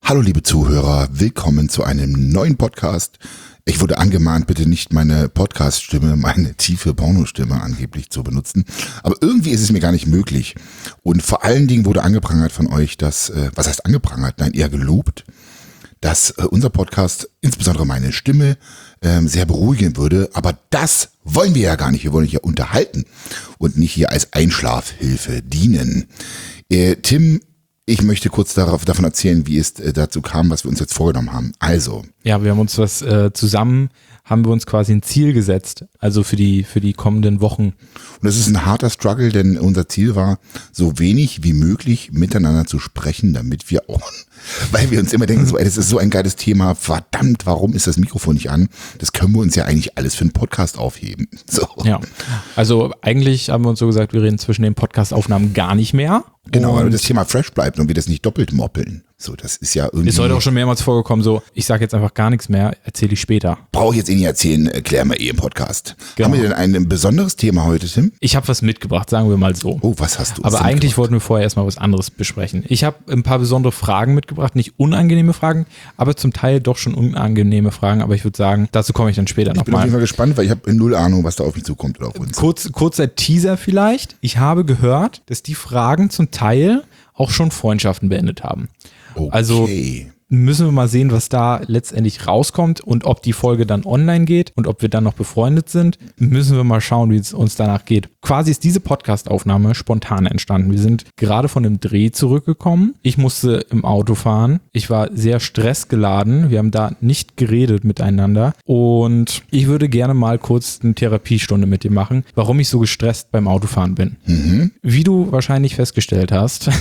Hallo liebe Zuhörer, willkommen zu einem neuen Podcast. Ich wurde angemahnt, bitte nicht meine Podcast-Stimme, meine tiefe Pornostimme angeblich zu benutzen. Aber irgendwie ist es mir gar nicht möglich. Und vor allen Dingen wurde angeprangert von euch, dass, was heißt angeprangert? Nein, eher gelobt, dass unser Podcast, insbesondere meine Stimme, sehr beruhigen würde. Aber das wollen wir ja gar nicht. Wir wollen euch ja unterhalten und nicht hier als Einschlafhilfe dienen. Tim, ich möchte kurz davon erzählen, wie es dazu kam, was wir uns jetzt vorgenommen haben. Also. Ja, wir haben uns haben wir uns quasi ein Ziel gesetzt, also für die kommenden Wochen. Und das ist ein harter Struggle, denn unser Ziel war, so wenig wie möglich miteinander zu sprechen, damit wir auch, weil wir uns immer denken, so, ey, das ist so ein geiles Thema, verdammt, warum ist das Mikrofon nicht an? Das können wir uns ja eigentlich alles für einen Podcast aufheben. So. Ja, also eigentlich haben wir uns so gesagt, wir reden zwischen den Podcast-Aufnahmen gar nicht mehr. Genau, weil das Thema fresh bleibt und wir das nicht doppelt moppeln. So, das ist ja irgendwie. Ist heute auch schon mehrmals vorgekommen, so, ich sage jetzt einfach gar nichts mehr, erzähle ich später. Brauche ich jetzt eh nicht erzählen, erklären wir eh im Podcast. Genau. Haben wir denn ein besonderes Thema heute, Tim? Ich habe was mitgebracht, sagen wir mal so. Oh, was hast du? Aber eigentlich wollten wir vorher erstmal was anderes besprechen. Ich habe ein paar besondere Fragen mitgebracht, nicht unangenehme Fragen, aber zum Teil doch schon unangenehme Fragen. Aber ich würde sagen, dazu komme ich dann später nochmal. Ich bin auf jeden Fall gespannt, weil ich habe null Ahnung, was da auf mich zukommt oder auf uns. Kurzer Teaser vielleicht. Ich habe gehört, dass die Fragen zum Teil auch schon Freundschaften beendet haben. Okay. Also müssen wir mal sehen, was da letztendlich rauskommt und ob die Folge dann online geht und ob wir dann noch befreundet sind. Müssen wir mal schauen, wie es uns danach geht. Quasi ist diese Podcast-Aufnahme spontan entstanden. Wir sind gerade von einem Dreh zurückgekommen. Ich musste im Auto fahren. Ich war sehr stressgeladen. Wir haben da nicht geredet miteinander. Und ich würde gerne mal kurz eine Therapiestunde mit dir machen, warum ich so gestresst beim Autofahren bin. Mhm. Wie du wahrscheinlich festgestellt hast,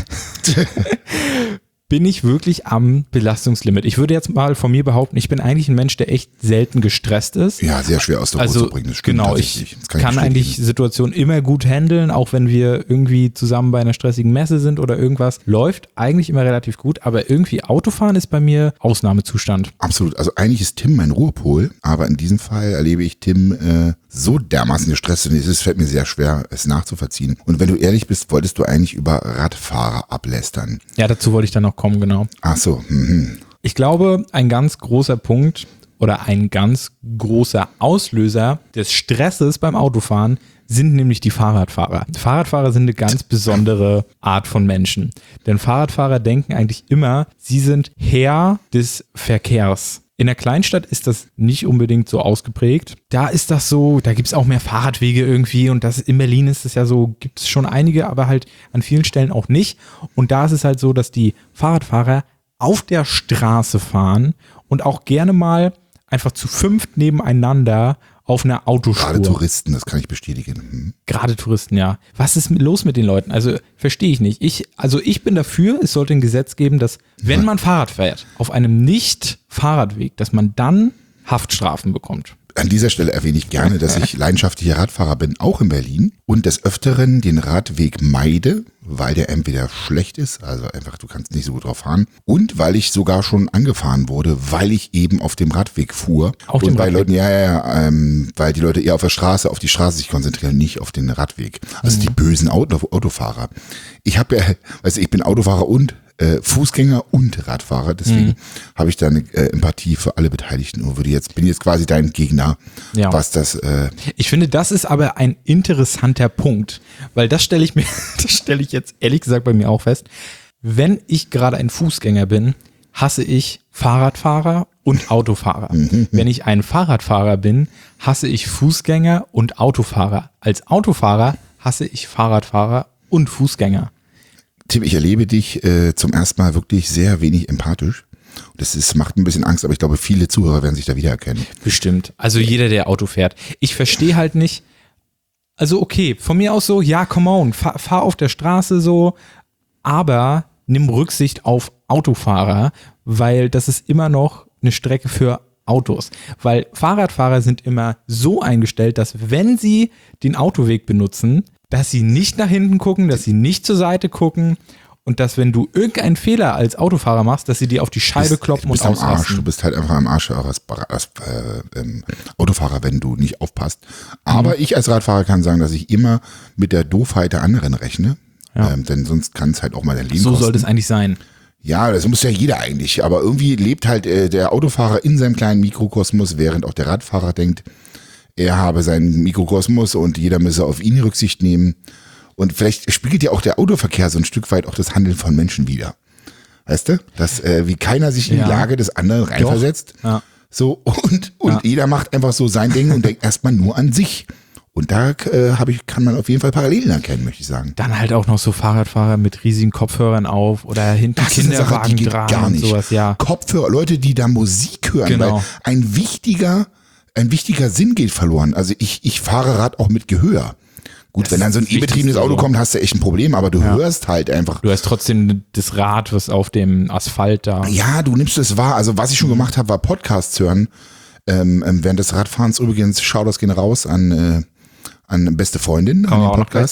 bin ich wirklich am Belastungslimit. Ich würde jetzt mal von mir behaupten, ich bin eigentlich ein Mensch, der echt selten gestresst ist. Ja, sehr schwer aus der Ruhe zu bringen. Das stimmt, genau, ich kann eigentlich Situationen immer gut handeln, auch wenn wir irgendwie zusammen bei einer stressigen Messe sind oder irgendwas. Läuft eigentlich immer relativ gut, aber irgendwie Autofahren ist bei mir Ausnahmezustand. Absolut. Also eigentlich ist Tim mein Ruhepol, aber in diesem Fall erlebe ich Tim so dermaßen gestresst und es fällt mir sehr schwer, es nachzuvollziehen. Und wenn du ehrlich bist, wolltest du eigentlich über Radfahrer ablästern. Ja, dazu wollte ich dann noch kommen, genau. Ach so. Ich glaube, ein ganz großer Punkt oder ein ganz großer Auslöser des Stresses beim Autofahren sind nämlich die Fahrradfahrer. Fahrradfahrer sind eine ganz besondere Art von Menschen. Denn Fahrradfahrer denken eigentlich immer, sie sind Herr des Verkehrs. In der Kleinstadt ist das nicht unbedingt so ausgeprägt. Da ist das so, da gibt es auch mehr Fahrradwege irgendwie und in Berlin ist es ja so, gibt es schon einige, aber halt an vielen Stellen auch nicht. Und da ist es halt so, dass die Fahrradfahrer auf der Straße fahren und auch gerne mal einfach zu fünft nebeneinander auf einer Autospur. Gerade Touristen, das kann ich bestätigen. Gerade Touristen, ja. Was ist los mit den Leuten? Also verstehe ich nicht. Ich bin dafür, es sollte ein Gesetz geben, dass wenn man Fahrrad fährt, auf einem Nicht-Fahrradweg, dass man dann Haftstrafen bekommt. An dieser Stelle erwähne ich gerne, dass ich leidenschaftlicher Radfahrer bin, auch in Berlin und des Öfteren den Radweg meide, weil der entweder schlecht ist, also einfach du kannst nicht so gut drauf fahren und weil ich sogar schon angefahren wurde, weil ich eben auf dem Radweg fuhr. Auf und dem bei Radweg? Leuten, weil die Leute eher auf die Straße sich konzentrieren, nicht auf den Radweg. Also die bösen Autofahrer. Ich bin Autofahrer und Fußgänger und Radfahrer, deswegen habe ich da eine Empathie für alle Beteiligten und bin jetzt quasi dein Gegner, ja. Was das. Ich finde, das ist aber ein interessanter Punkt, weil das stelle ich jetzt ehrlich gesagt bei mir auch fest. Wenn ich gerade ein Fußgänger bin, hasse ich Fahrradfahrer und Autofahrer. Wenn ich ein Fahrradfahrer bin, hasse ich Fußgänger und Autofahrer. Als Autofahrer hasse ich Fahrradfahrer und Fußgänger. Tim, ich erlebe dich zum ersten Mal wirklich sehr wenig empathisch. Das macht ein bisschen Angst, aber ich glaube, viele Zuhörer werden sich da wiedererkennen. Bestimmt. Also jeder, der Auto fährt. Ich verstehe halt nicht, also okay, von mir aus so, ja, come on, fahr auf der Straße so, aber nimm Rücksicht auf Autofahrer, weil das ist immer noch eine Strecke für Autos. Weil Fahrradfahrer sind immer so eingestellt, dass wenn sie den Autoweg benutzen, dass sie nicht nach hinten gucken, dass sie nicht zur Seite gucken und dass, wenn du irgendeinen Fehler als Autofahrer machst, dass sie dir auf die Scheibe kloppen und ausrasten. Du bist halt einfach am Arsch als Autofahrer, wenn du nicht aufpasst. Aber ich als Radfahrer kann sagen, dass ich immer mit der Doofheit der anderen rechne. Ja. Denn sonst kann es halt auch mal dein Leben kosten. So sollte es eigentlich sein. Ja, das muss ja jeder eigentlich. Aber irgendwie lebt halt der Autofahrer in seinem kleinen Mikrokosmos, während auch der Radfahrer denkt, er habe seinen Mikrokosmos und jeder müsse auf ihn Rücksicht nehmen. Und vielleicht spiegelt ja auch der Autoverkehr so ein Stück weit auch das Handeln von Menschen wider. Weißt du? Dass wie keiner sich in die Lage des anderen reinversetzt. Ja. So, und jeder macht einfach so sein Ding und denkt erstmal nur an sich. Und da kann man auf jeden Fall Parallelen erkennen, möchte ich sagen. Dann halt auch noch so Fahrradfahrer mit riesigen Kopfhörern auf oder hinten Das ist eine Sache, die Kinderwagen geht dran gar und nicht. sowas, ja. Kopfhörer, Leute, die da Musik hören, Genau. weil ein wichtiger Sinn geht verloren. Also ich fahre Rad auch mit Gehör. Gut, Das wenn dann so ein ist das e-betriebenes Wichtigste Auto so. kommt, hast du echt ein Problem, aber du hörst halt einfach. Du hast trotzdem das Rad, was auf dem Asphalt da. Ja, du nimmst es wahr. Also was ich schon gemacht habe, war Podcasts hören. Während des Radfahrens übrigens, Shoutouts gehen raus an beste Freundin, an den Podcast.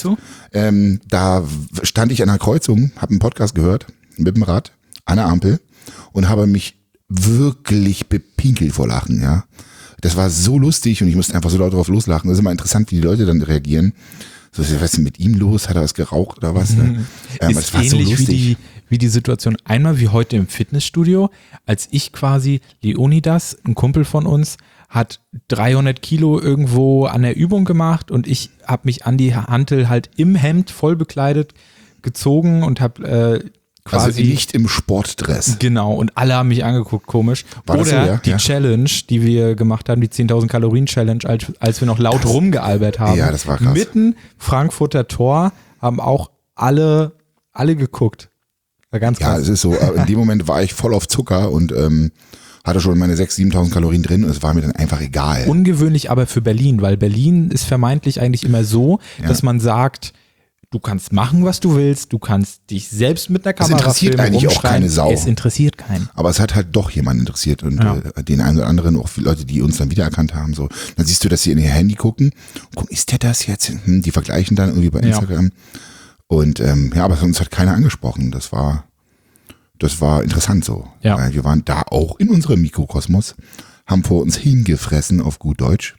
Da stand ich an einer Kreuzung, habe einen Podcast gehört mit dem Rad an der Ampel und habe mich wirklich bepinkelt vor Lachen, ja. Das war so lustig und ich musste einfach so laut drauf loslachen. Das ist immer interessant, wie die Leute dann reagieren. So, was ist denn mit ihm los? Hat er was geraucht oder was? Ne? Ist das war ähnlich so lustig. wie die Situation einmal wie heute im Fitnessstudio, als ich quasi Leonidas, ein Kumpel von uns, hat 300 Kilo irgendwo an der Übung gemacht und ich habe mich an die Hantel halt im Hemd voll bekleidet gezogen und habe quasi Also nicht im Sportdress. Genau, und alle haben mich angeguckt, komisch. War das Oder so, ja? die Ja. Challenge, die wir gemacht haben, die 10.000 Kalorien Challenge, als wir noch laut rumgealbert haben. Ja, das war krass. Mitten Frankfurter Tor haben auch alle geguckt. War ganz Ja, krass. es ist so. In dem Moment war ich voll auf Zucker und hatte schon meine 6.000, 7.000 Kalorien drin und es war mir dann einfach egal. Ungewöhnlich aber für Berlin, weil Berlin ist vermeintlich eigentlich immer so, dass man sagt, du kannst machen, was du willst, du kannst dich selbst mit einer Kamera interessiert filmen, eigentlich auch rumschreien. keine Sau. Es interessiert keinen. Aber es hat halt doch jemanden interessiert und den einen oder anderen, auch viele Leute, die uns dann wiedererkannt haben. So, dann siehst du, dass sie in ihr Handy gucken. Ist der das jetzt? Die vergleichen dann irgendwie bei Instagram. Und aber uns hat keiner angesprochen. Das war interessant so. Ja. Weil wir waren da auch in unserem Mikrokosmos, haben vor uns hingefressen auf gut Deutsch.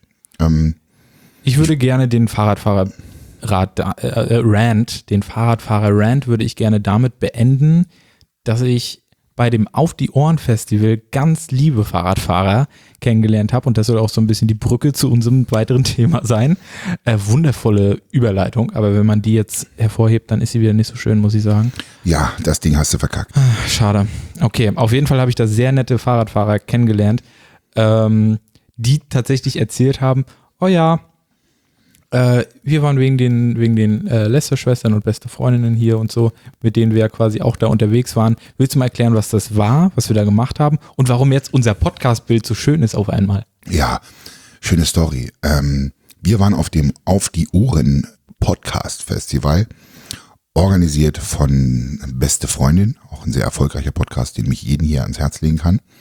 Ich würde gerne den Fahrradfahrer Rant würde ich gerne damit beenden, dass ich bei dem Auf die Ohren Festival ganz liebe Fahrradfahrer kennengelernt habe und das soll auch so ein bisschen die Brücke zu unserem weiteren Thema sein. Wundervolle Überleitung, aber wenn man die jetzt hervorhebt, dann ist sie wieder nicht so schön, muss ich sagen. Ja, das Ding hast du verkackt. Schade. Okay, auf jeden Fall habe ich da sehr nette Fahrradfahrer kennengelernt, die tatsächlich erzählt haben, oh ja, wir waren wegen den Lester-Schwestern und beste Freundinnen hier und so, mit denen wir ja quasi auch da unterwegs waren. Willst du mal erklären, was das war, was wir da gemacht haben und warum jetzt unser Podcast-Bild so schön ist auf einmal? Ja, schöne Story. Wir waren auf dem Auf die Ohren Podcast Festival, organisiert von Beste Freundin, auch ein sehr erfolgreicher Podcast, den ich jeden hier ans Herz legen kann.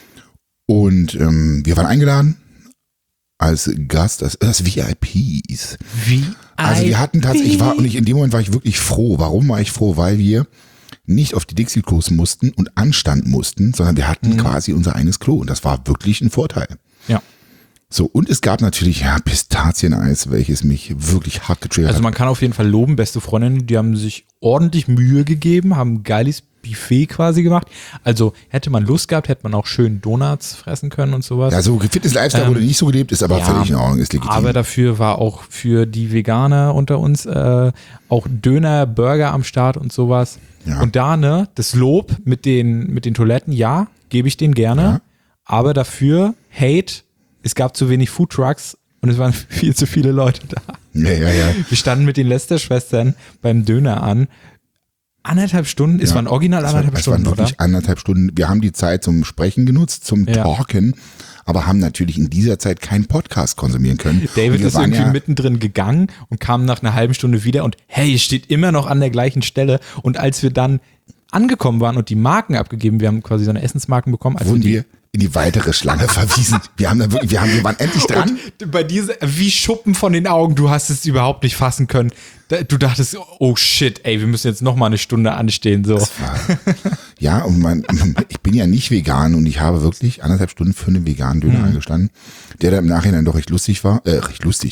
Und wir waren eingeladen als Gast, als VIPs. Also wir hatten tatsächlich, in dem Moment war ich wirklich froh. Warum war ich froh? Weil wir nicht auf die Dixie-Klos mussten und Anstand mussten, sondern wir hatten quasi unser eigenes Klo und das war wirklich ein Vorteil. Ja. So, und es gab natürlich Pistazieneis, welches mich wirklich hart getriggert Also hat. man kann auf jeden Fall loben, beste Freundinnen, die haben sich ordentlich Mühe gegeben, haben ein geiles Buffet quasi gemacht. Also hätte man Lust gehabt, hätte man auch schön Donuts fressen können und sowas. Ja, so Fitness-Lifestyle wurde nicht so gelebt, ist aber völlig in Ordnung, ist legitim. Aber dafür war auch für die Veganer unter uns auch Döner, Burger am Start und sowas. Ja. Und da, ne, das Lob mit den Toiletten, ja, gebe ich denen gerne. Ja. Aber dafür Hate, es gab zu wenig Foodtrucks und es waren viel zu viele Leute da. Ja. Wir standen mit den Lester-Schwestern beim Döner an. 1,5 Stunden, es waren original 1,5 Stunden, waren wirklich oder? 1,5 Stunden. Wir haben die Zeit zum Sprechen genutzt, zum Talken, aber haben natürlich in dieser Zeit keinen Podcast konsumieren können. David Und wir ist waren irgendwie mittendrin gegangen und kam nach einer halben Stunde wieder und hey, es steht immer noch an der gleichen Stelle. Und als wir dann angekommen waren und die Marken abgegeben, wir haben quasi so eine Essensmarken bekommen. wurden wir in die weitere Schlange verwiesen. Wir waren endlich dran. Und bei dir, wie Schuppen von den Augen, du hast es überhaupt nicht fassen können. Du dachtest, oh shit, ey, wir müssen jetzt noch mal eine Stunde anstehen. So. Ja, und ich bin ja nicht vegan und ich habe wirklich 1,5 Stunden für einen veganen Döner angestanden, der dann im Nachhinein doch recht lustig war. Der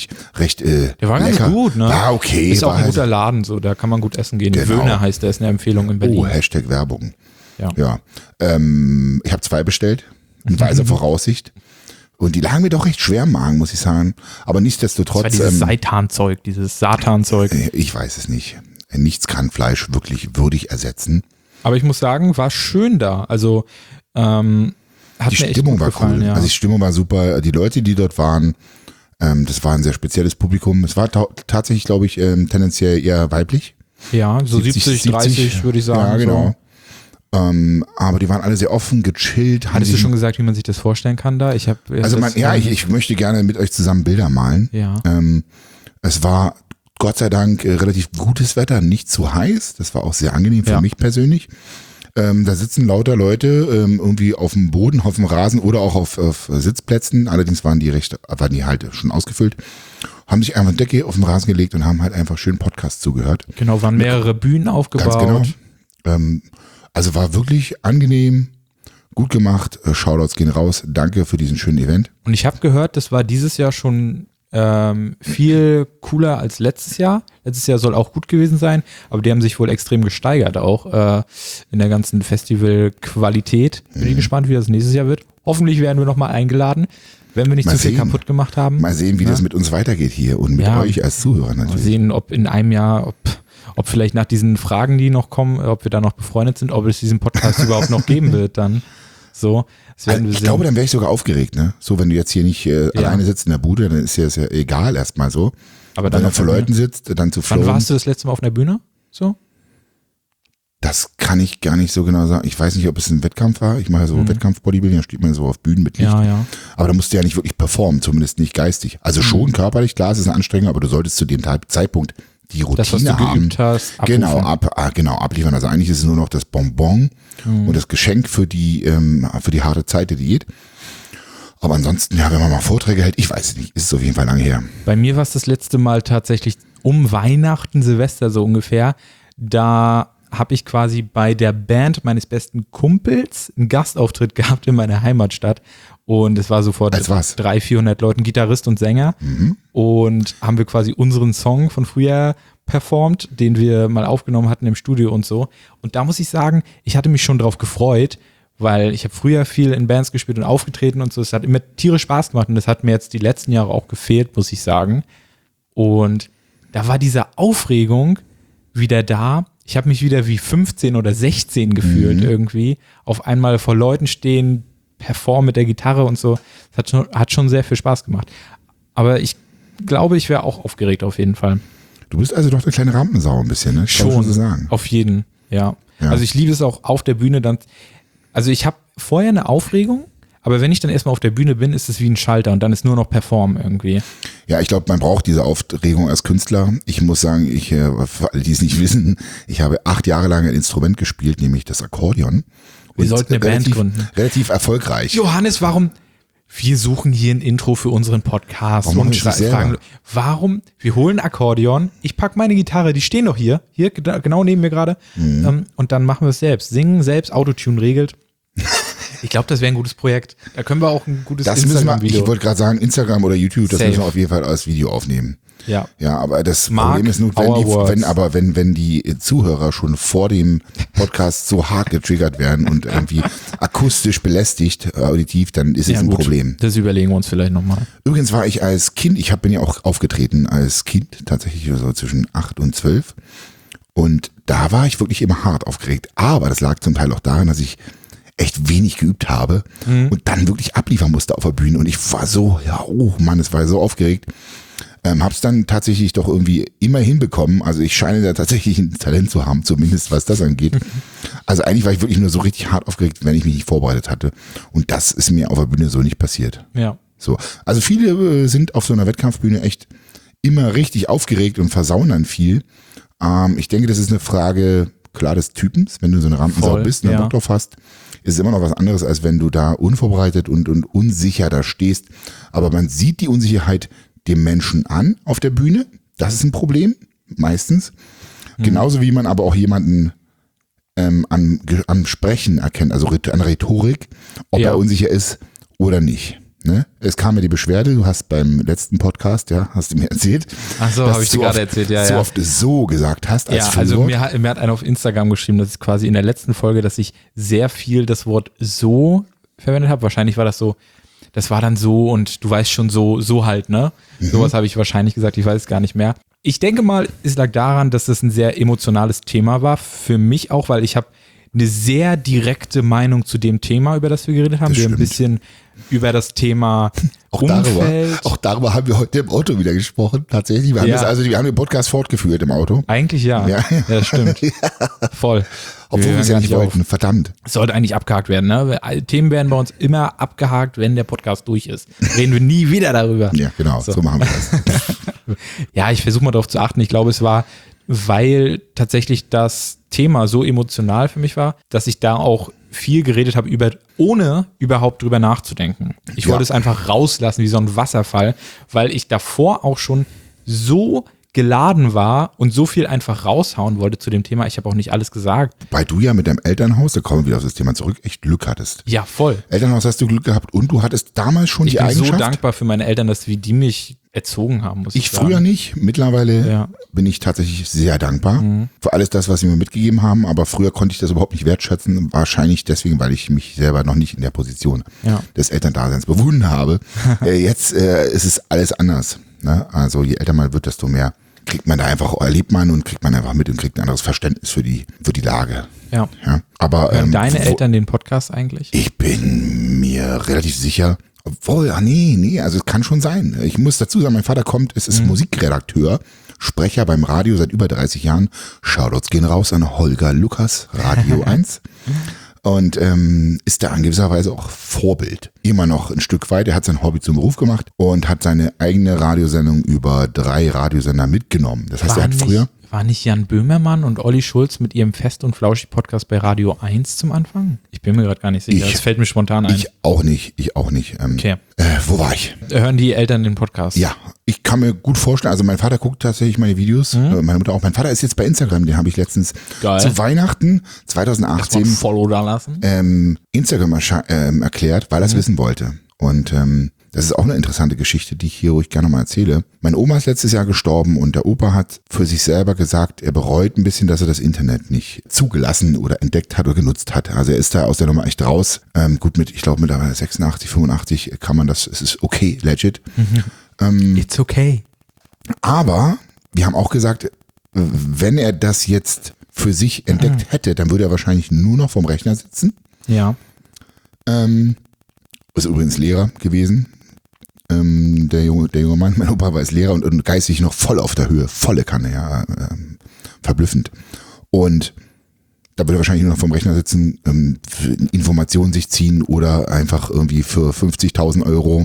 war ganz lecker. gut, ne? War okay. Ist auch war ein halt- guter Laden, so, da kann man gut essen gehen. Genau. Wöhner heißt der, ist eine Empfehlung in Berlin. Oh, Hashtag Werbung. Ja. Ich habe 2 bestellt, in weiser Voraussicht. Und die lagen mir doch recht schwer im Magen, muss ich sagen. Aber nichtsdestotrotz. Das war dieses Seitanzeug, dieses Satanzeug. Ich weiß es nicht. Nichts kann Fleisch wirklich würdig ersetzen. Aber ich muss sagen, war schön da. Also hat die mir echt Stimmung gut war gefallen, cool. ja. Also die Stimmung war super. Die Leute, die dort waren, das war ein sehr spezielles Publikum. Es war tatsächlich, glaube ich, tendenziell eher weiblich. Ja, so 70, 30 würde ich sagen. Ja, genau. So. Aber die waren alle sehr offen, gechillt. Hattest du schon gesagt, wie man sich das vorstellen kann da? Ich möchte gerne mit euch zusammen Bilder malen. Ja. Es war Gott sei Dank relativ gutes Wetter, nicht zu heiß. Das war auch sehr angenehm für mich persönlich. Da sitzen lauter Leute irgendwie auf dem Boden, auf dem Rasen oder auch auf Sitzplätzen. Allerdings waren die halt schon ausgefüllt. Haben sich einfach eine Decke auf den Rasen gelegt und haben halt einfach schön Podcast zugehört. Genau, waren mehrere Bühnen aufgebaut. Ganz genau. Also war wirklich angenehm, gut gemacht. Shoutouts gehen raus. Danke für diesen schönen Event. Und ich habe gehört, das war dieses Jahr schon viel cooler als letztes Jahr. Letztes Jahr soll auch gut gewesen sein, aber die haben sich wohl extrem gesteigert auch in der ganzen Festivalqualität. Bin ich gespannt, wie das nächstes Jahr wird. Hoffentlich werden wir nochmal eingeladen, wenn wir nicht zu viel kaputt gemacht haben. Mal sehen, wie das mit uns weitergeht hier und mit euch als Zuhörer natürlich. Mal sehen, ob in einem Jahr, ob vielleicht nach diesen Fragen, die noch kommen, ob wir da noch befreundet sind, ob es diesen Podcast überhaupt noch geben wird dann. So, das werden wir sehen. Ich glaube, dann wäre ich sogar aufgeregt, ne? So, wenn du jetzt hier nicht alleine sitzt in der Bude, dann ist dir das ja egal erstmal so. Aber dann wenn du vor Leuten sitzt, dann zu flowen. Wann warst du das letzte Mal auf einer Bühne? So? Das kann ich gar nicht so genau sagen. Ich weiß nicht, ob es ein Wettkampf war. Ich mache ja so Wettkampf-Bodybuilding, da steht man so auf Bühnen mit Licht. Ja. Aber da musst du ja nicht wirklich performen, zumindest nicht geistig. Also schon körperlich, klar, es ist eine Anstrengung, aber du solltest zu dem Zeitpunkt die Routine das, was du haben. Geübt hast, abrufen. Genau, abliefern. Also eigentlich ist es nur noch das Bonbon und das Geschenk für die harte Zeit der Diät. Aber ansonsten, ja, wenn man mal Vorträge hält, ich weiß es nicht, ist es auf jeden Fall lange her. Bei mir war es das letzte Mal tatsächlich um Weihnachten, Silvester so ungefähr. Da habe ich quasi bei der Band meines besten Kumpels einen Gastauftritt gehabt in meiner Heimatstadt. Und es war sofort 300, 400 Leuten, Gitarrist und Sänger. Und haben wir quasi unseren Song von früher performt, den wir mal aufgenommen hatten im Studio und so. Und da muss ich sagen, ich hatte mich schon drauf gefreut, weil ich habe früher viel in Bands gespielt und aufgetreten und so. Es hat immer tierisch Spaß gemacht und das hat mir jetzt die letzten Jahre auch gefehlt, muss ich sagen. Und da war diese Aufregung wieder da. Ich habe mich wieder wie 15 oder 16 gefühlt irgendwie. Auf einmal vor Leuten stehen, performen mit der Gitarre und so. Das hat schon sehr viel Spaß gemacht. Aber ich glaube, ich wäre auch aufgeregt auf jeden Fall. Du bist also doch eine kleine Rampensau ein bisschen, ne? Schon, so sagen. auf jeden, ja. Also ich liebe es auch auf der Bühne dann. Also ich habe vorher eine Aufregung, aber wenn ich dann erstmal auf der Bühne bin, ist es wie ein Schalter und dann ist nur noch Performen irgendwie. Ja, ich glaube, man braucht diese Aufregung als Künstler. Ich muss sagen, für alle, die es nicht wissen, ich habe 8 Jahre lang ein Instrument gespielt, nämlich das Akkordeon. Wir sollten eine Band gründen. Relativ erfolgreich. Johannes, warum? Wir suchen hier ein Intro für unseren Podcast und fragen, warum? Wir holen Akkordeon, ich packe meine Gitarre, die stehen doch hier genau neben mir gerade, und dann machen wir es selbst. Singen selbst, Autotune regelt. Ich glaube, das wäre ein gutes Projekt. Da können wir auch ein gutes Instagram-Video. Ich wollte gerade sagen, Instagram oder YouTube, das müssen wir auf jeden Fall als Video aufnehmen. Ja. Ja, aber das Problem ist nur, wenn die Zuhörer schon vor dem Podcast so hart getriggert werden und irgendwie akustisch belästigt, auditiv, dann ist es ein Problem. Das überlegen wir uns vielleicht nochmal. Übrigens war ich als Kind, bin ja auch aufgetreten als Kind, tatsächlich so zwischen 8 und 12. Und da war ich wirklich immer hart aufgeregt. Aber das lag zum Teil auch daran, dass ich echt wenig geübt habe und dann wirklich abliefern musste auf der Bühne. Und ich war so, es war so aufgeregt. Hab's dann tatsächlich doch irgendwie immer hinbekommen. Also ich scheine da tatsächlich ein Talent zu haben, zumindest was das angeht. Also eigentlich war ich wirklich nur so richtig hart aufgeregt, wenn ich mich nicht vorbereitet hatte. Und das ist mir auf der Bühne so nicht passiert. Ja. So. Also viele sind auf so einer Wettkampfbühne echt immer richtig aufgeregt und versauen dann viel. Ich denke, das ist eine Frage, klar, des Typens. Wenn du so eine Rampensau bist und Bock drauf hast, ist es immer noch was anderes, als wenn du da unvorbereitet und unsicher da stehst. Aber man sieht die Unsicherheit dem Menschen an auf der Bühne. Das ist ein Problem, meistens. Genauso wie man aber auch jemanden am Sprechen erkennt, also an Rhetorik, ob er unsicher ist oder nicht. Ne? Es kam mir die Beschwerde, du hast beim letzten Podcast, ja, hast du mir erzählt. Ach so, habe ich dir gerade erzählt, ja. So oft so gesagt hast als Ja, also Füllwort. mir hat einer auf Instagram geschrieben, dass ich quasi in der letzten Folge, dass ich sehr viel das Wort so verwendet habe. Wahrscheinlich war das so, das war dann so und du weißt schon so halt, ne? Sowas habe ich wahrscheinlich gesagt, ich weiß es gar nicht mehr. Ich denke mal, es lag daran, dass es ein sehr emotionales Thema war. Für mich auch, weil ich habe eine sehr direkte Meinung zu dem Thema, über das wir geredet haben. Das Wir haben ein stimmt. bisschen über das Thema Umfeld. Auch darüber haben wir heute im Auto wieder gesprochen, tatsächlich. Wir haben den Podcast fortgeführt im Auto. Eigentlich ja. Ja. Ja, stimmt. Voll. Obwohl wir hören es ja gar nicht auf. wollten, verdammt. Es sollte eigentlich abgehakt werden, ne? Themen werden bei uns immer abgehakt, wenn der Podcast durch ist. Reden wir nie wieder darüber. Ja, genau, so machen wir das. Ja, ich versuche mal darauf zu achten. Ich glaube, es war, weil tatsächlich das Thema so emotional für mich war, dass ich da auch viel geredet habe, ohne überhaupt drüber nachzudenken. Ich Ja. wollte es einfach rauslassen wie so ein Wasserfall, weil ich davor auch schon so geladen war und so viel einfach raushauen wollte zu dem Thema. Ich habe auch nicht alles gesagt. Weil du ja mit deinem Elternhaus, da kommen wir wieder auf das Thema zurück, echt Glück hattest. Ja, voll. Elternhaus hast du Glück gehabt und du hattest damals schon Ich die bin so Eigenschaft. dankbar für meine Eltern, dass wie die mich erzogen haben, muss ich Ich sagen. früher nicht, mittlerweile Ja. bin ich tatsächlich sehr dankbar für alles das, was sie mir mitgegeben haben, aber früher konnte ich das überhaupt nicht wertschätzen, wahrscheinlich deswegen, weil ich mich selber noch nicht in der Position Ja. des Elterndaseins befunden habe. Jetzt ist es alles anders. Ne? Also je älter man wird, desto mehr kriegt man da einfach, erlebt man und kriegt man einfach mit und kriegt ein anderes Verständnis für die Lage. Ja. Ja? Aber Hören deine Eltern den Podcast eigentlich? ich bin mir relativ sicher, obwohl, nee, also es kann schon sein. Ich muss dazu sagen, mein Vater ist Musikredakteur, Sprecher beim Radio seit über 30 Jahren. Shoutouts gehen raus an Holger Lukas, Radio 1. Und ist da in gewisser Weise auch Vorbild. Immer noch ein Stück weit. Er hat sein Hobby zum Beruf gemacht und hat seine eigene Radiosendung über 3 Radiosender mitgenommen. Das heißt, er hat früher... War nicht Jan Böhmermann und Olli Schulz mit ihrem Fest- und Flauschig-Podcast bei Radio 1 zum Anfang? Ich bin mir gerade gar nicht sicher. Das fällt mir spontan ein. Ich auch nicht. Okay. Wo war ich? Hören die Eltern den Podcast? Ja, ich kann mir gut vorstellen, also mein Vater guckt tatsächlich meine Videos, meine Mutter auch. Mein Vater ist jetzt bei Instagram, den habe ich letztens Geil. zu Weihnachten Erstmal 2018 ein Follow da lassen. Instagram erklärt, weil er es wissen wollte. Und das ist auch eine interessante Geschichte, die ich hier ruhig gerne mal erzähle. Meine Oma ist letztes Jahr gestorben und der Opa hat für sich selber gesagt, er bereut ein bisschen, dass er das Internet nicht zugelassen oder entdeckt hat oder genutzt hat. Also er ist da aus der Nummer echt raus. Gut, ich glaube mittlerweile 86, 85 kann man das, es ist okay, legit. It's okay. Aber wir haben auch gesagt, wenn er das jetzt für sich entdeckt hätte, dann würde er wahrscheinlich nur noch vorm Rechner sitzen. Ja. Ist übrigens Lehrer gewesen. Der junge Mann, mein Opa war Lehrer und geistig noch voll auf der Höhe, volle Kanne, ja, verblüffend. Und da würde er wahrscheinlich nur noch vom Rechner sitzen, Informationen sich ziehen oder einfach irgendwie für 50.000 Euro